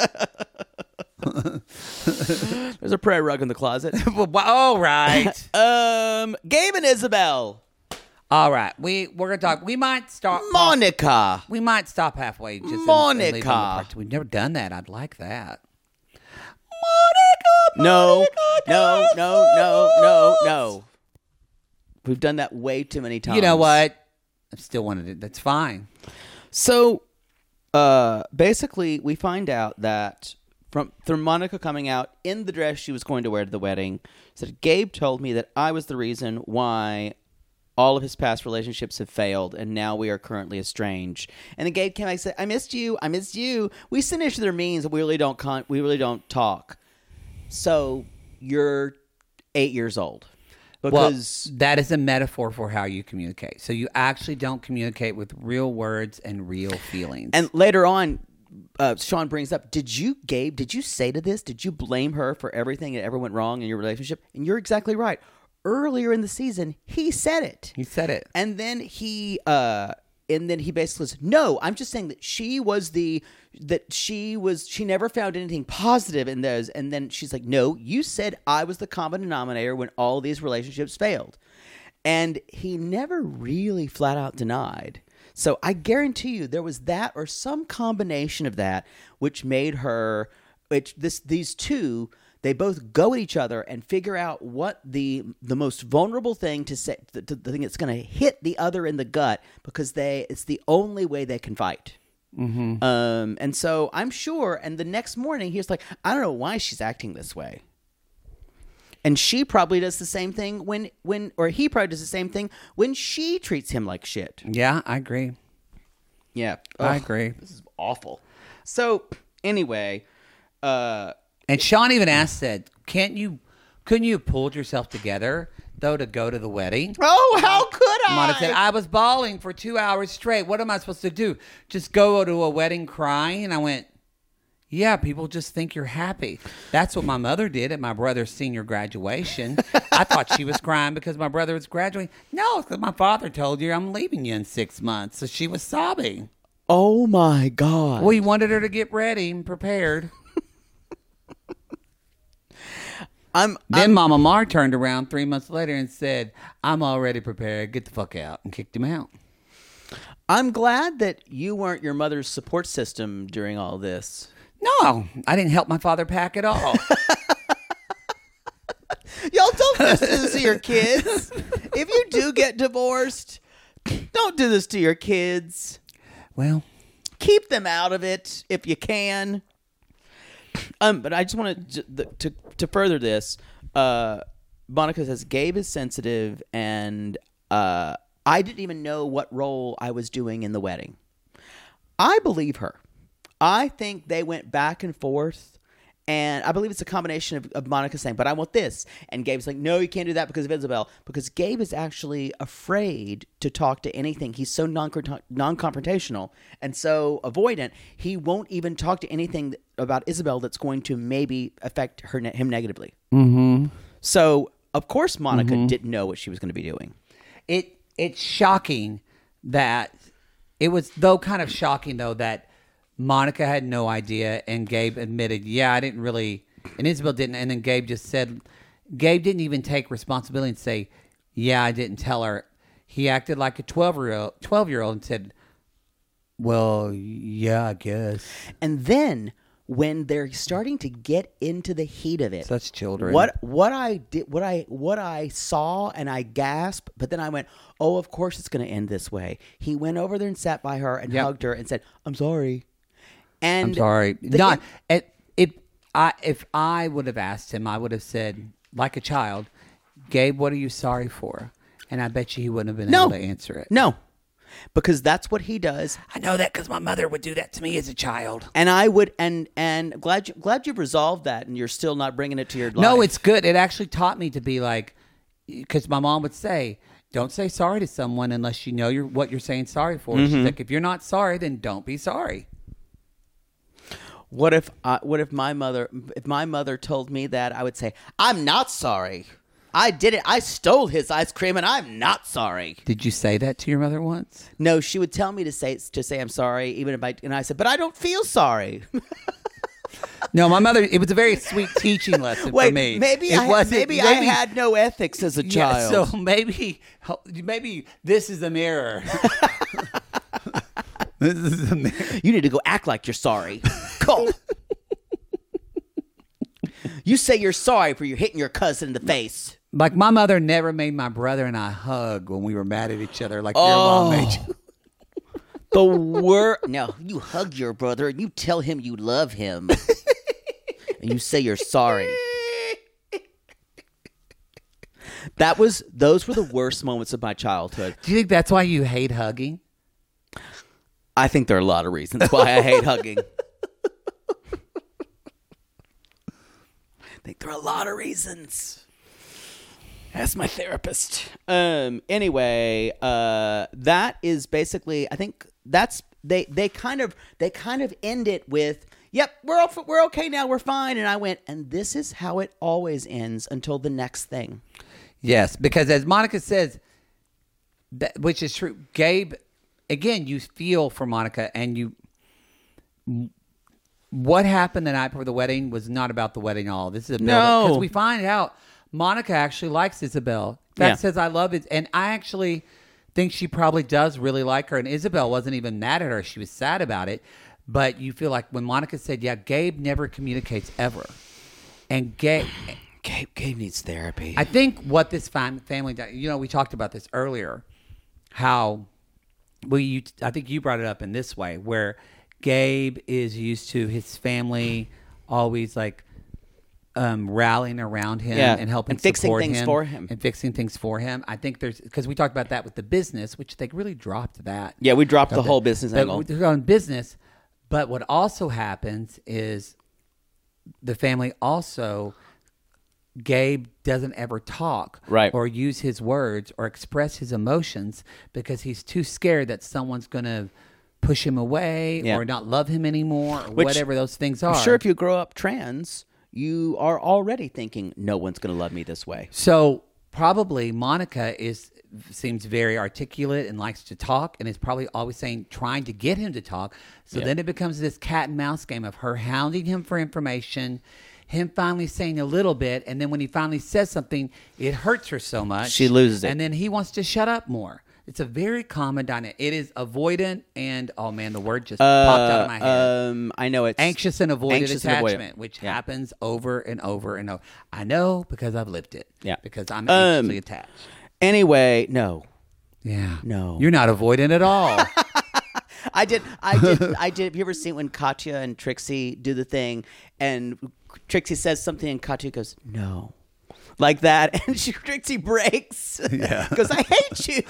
There's a prayer rug in the closet. All right. Gabe and Isabel. All right. We're gonna talk. We might start. Monica. We might stop halfway. Just Monica. We've never done that. I'd like that. No. We've done that way too many times. You know what? I still wanted it. That's fine. So, basically, we find out that through Monica coming out in the dress she was going to wear to the wedding, said Gabe told me that I was the reason why all of his past relationships have failed, and now we are currently estranged. And then Gabe came back and said, "I missed you. I missed you." We send each other memes, but we really don't talk. So you're 8 years old. Because that is a metaphor for how you communicate. So you actually don't communicate with real words and real feelings. And later on, Sean brings up, Gabe, did you say to this? Did you blame her for everything that ever went wrong in your relationship? And you're exactly right. Earlier in the season, he said it. And then he basically says, "No, I'm just saying that she never found anything positive in those." And then she's like, "No, you said I was the common denominator when all these relationships failed." And he never really flat out denied. So I guarantee you there was that or some combination of that which made her, these two, they both go at each other and figure out what the most vulnerable thing to say, the thing that's going to hit the other in the gut, because it's the only way they can fight. Mm-hmm. And so I'm sure, and the next morning he was like, "I don't know why she's acting this way." And she probably does the same thing or he probably does the same thing when she treats him like shit. Yeah, I agree. Yeah. I agree. This is awful. So anyway, and Sean even said, couldn't you have pulled yourself together, though, to go to the wedding? Oh, how could I? Monica said, "I was bawling for 2 hours straight. What am I supposed to do? Just go to a wedding crying?" And I went, "Yeah, people just think you're happy." That's what my mother did at my brother's senior graduation. I thought she was crying because my brother was graduating. No, because my father told you I'm leaving you in 6 months. So she was sobbing. Oh, my God. Well, he wanted her to get ready and prepared. Then Mama Mar turned around 3 months later and said, "I'm already prepared. Get the fuck out," and kicked him out. I'm glad that you weren't your mother's support system during all this. No, I didn't help my father pack at all. Y'all don't do this to your kids. If you do get divorced, don't do this to your kids. Well, keep them out of it if you can. But I just want to further this. Monica says Gabe is sensitive, and I didn't even know what role I was doing in the wedding. I believe her. I think they went back and forth, and I believe it's a combination of Monica saying, "But I want this," and Gabe's like, "No, you can't do that because of Isabel." Because Gabe is actually afraid to talk to anything. He's so non-confrontational and so avoidant. He won't even talk to anything about Isabel that's going to maybe affect him negatively. Mm-hmm. So, of course, Monica didn't know what she was going to be doing. It's shocking that it was, though, kind of shocking though that Monica had no idea, and Gabe admitted, "Yeah, I didn't really," and Isabel didn't, and then Gabe just said, Gabe didn't even take responsibility and say, "Yeah, I didn't tell her." He acted like a 12-year-old and said, "Well, yeah, I guess." And then when they're starting to get into the heat of it, such children. What I saw, and I gasped, but then I went, "Oh, of course it's going to end this way." He went over there and sat by her and hugged her and said, "I'm sorry." And I'm sorry. If I would have asked him, I would have said, like a child, "Gabe, what are you sorry for?" And I bet you he wouldn't have been able to answer it. No, because that's what he does. I know that because my mother would do that to me as a child. And I would, and glad you've resolved that, and you're still not bringing it to your life. No, it's good. It actually taught me to be like, because my mom would say, "Don't say sorry to someone unless you know what you're saying sorry for." She's like, "If you're not sorry, then don't be sorry." What if my mother told me that, I would say, I'm not sorry. I did it. I stole his ice cream, and I'm not sorry. Did you say that to your mother once? No, she would tell me to say I'm sorry, even if I said, but I don't feel sorry. No, my mother. It was a very sweet teaching lesson for me. Maybe I had no ethics as a child. Yeah, so maybe this is a mirror. This is a mirror. You need to go act like you're sorry. Go. You say you're sorry for you hitting your cousin in the face. Like my mother never made my brother and I hug when we were mad at each other, like your mom made you. No, you hug your brother and you tell him you love him, and you say you're sorry. Those were the worst moments of my childhood. Do you think that's why you hate hugging? I think there are a lot of reasons why I hate hugging. I think there are a lot of reasons. Ask my therapist. Anyway, that is basically, I think that's they kind of end it with, yep, we're okay now, we're fine. And I went, and this is how it always ends until the next thing. Yes, because as Monica says, which is true, Gabe, again, you feel for Monica, and what happened the night before the wedding was not about the wedding at all. This is because we find out Monica actually likes Isabel. In fact, says, I love it. And I actually think she probably does really like her. And Isabel wasn't even mad at her. She was sad about it. But you feel like when Monica said, yeah, Gabe never communicates ever. And Gabe needs therapy. I think what this family does, we talked about this earlier, how I think you brought it up in this way, where Gabe is used to his family always like rallying around him and helping and fixing support things him for him. and fixing things for him. I think because we talked about that with the business, which they really dropped that. Yeah, we dropped the whole business angle. We're on business, but what also happens is the family also, Gabe doesn't ever talk or use his words or express his emotions because he's too scared that someone's going to push him away or not love him anymore or whatever those things are. I'm sure if you grow up trans, you are already thinking no one's going to love me this way. So probably Monica seems very articulate and likes to talk and is probably always trying to get him to talk. So then it becomes this cat and mouse game of her hounding him for information, him finally saying a little bit, and then when he finally says something, it hurts her so much. She loses it. And then he wants to shut up more. It's a very common dynamic. It is avoidant and, oh man, the word just popped out of my head. I know it's anxious and avoidant attachment, which happens over and over and over. I know because I've lived it. Yeah. Because I'm anxiously attached. Anyway, no. Yeah. No. You're not avoidant at all. I did. Have you ever seen when Katya and Trixie do the thing and Trixie says something and Katya goes, no. Like that, and Trixie breaks. Yeah. Goes, I hate you.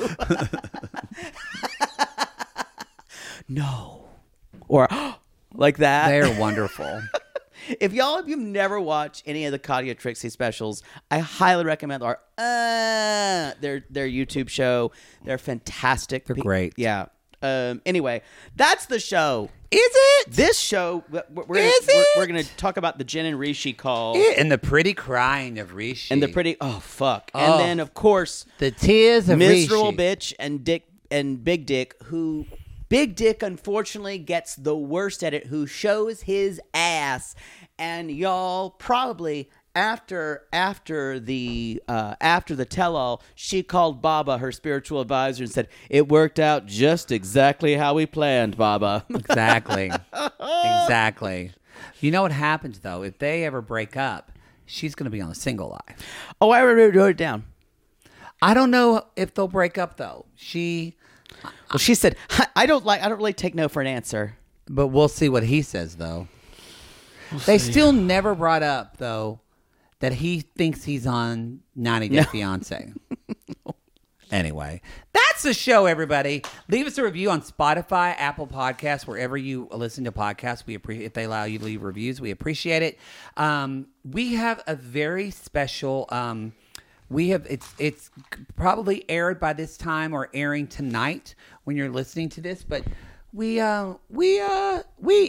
No. Or like that. They're wonderful. If you've never watched any of the Katya Trixie specials, I highly recommend their YouTube show. They're fantastic. They're great. Yeah. Anyway, that's the show. Is it? This show, we're going to talk about the Jen and Rishi call. Yeah, and the pretty crying of Rishi. And the pretty, oh, fuck. Oh, and then, of course, the tears of miserable Rishi. bitch and Big Dick, who, Big Dick, unfortunately, gets the worst at it, who shows his ass. And y'all probably... After the tell-all, she called Baba, her spiritual advisor, and said, "It worked out just exactly how we planned, Baba." Exactly. Exactly. You know what happens, though? If they ever break up, she's going to be on a single life. Oh, I already wrote it down. I don't know if they'll break up, though. She said, I don't really take no for an answer. But we'll see what he says, though. They still never brought up, though, that he thinks he's on 90 Day Fiancé. Anyway, that's the show, everybody. Leave us a review on Spotify, Apple Podcasts, wherever you listen to podcasts. If they allow you to leave reviews, we appreciate it. We have a very special. It's probably aired by this time or airing tonight when you're listening to this, but we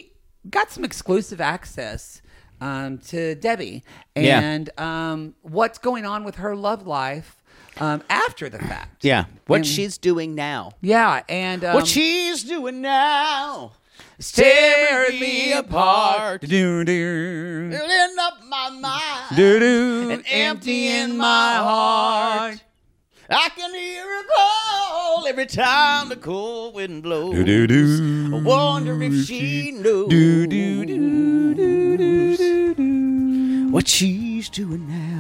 got some exclusive access to Debbie and what's going on with her love life after the fact. Yeah. What she's doing now. Yeah. And what she's doing now. Tearing me apart. Filling up my mind. And emptying my heart. I can hear a call every time the cold wind blows. I wonder if she knows what she's doing now.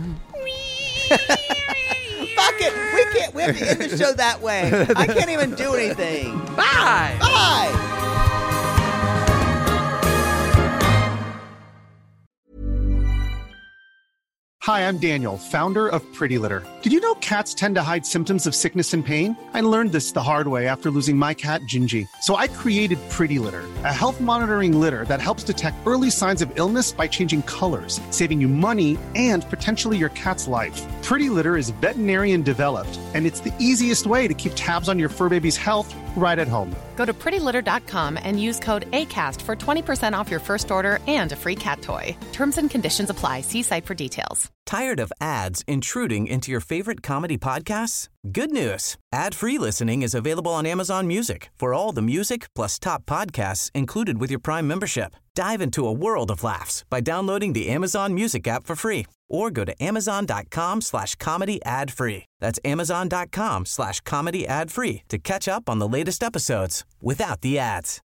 Fuck it. We have to end the show that way. I can't even do anything. Bye. Bye. Hi, I'm Daniel, founder of Pretty Litter. Did you know cats tend to hide symptoms of sickness and pain? I learned this the hard way after losing my cat, Gingy. So I created Pretty Litter, a health monitoring litter that helps detect early signs of illness by changing colors, saving you money and potentially your cat's life. Pretty Litter is veterinarian developed, and it's the easiest way to keep tabs on your fur baby's health right at home. Go to prettylitter.com and use code ACAST for 20% off your first order and a free cat toy. Terms and conditions apply. See site for details. Tired of ads intruding into your favorite comedy podcasts? Good news. Ad-free listening is available on Amazon Music for all the music plus top podcasts included with your Prime membership. Dive into a world of laughs by downloading the Amazon Music app for free or go to amazon.com/comedy ad-free. That's amazon.com/comedy ad-free to catch up on the latest episodes without the ads.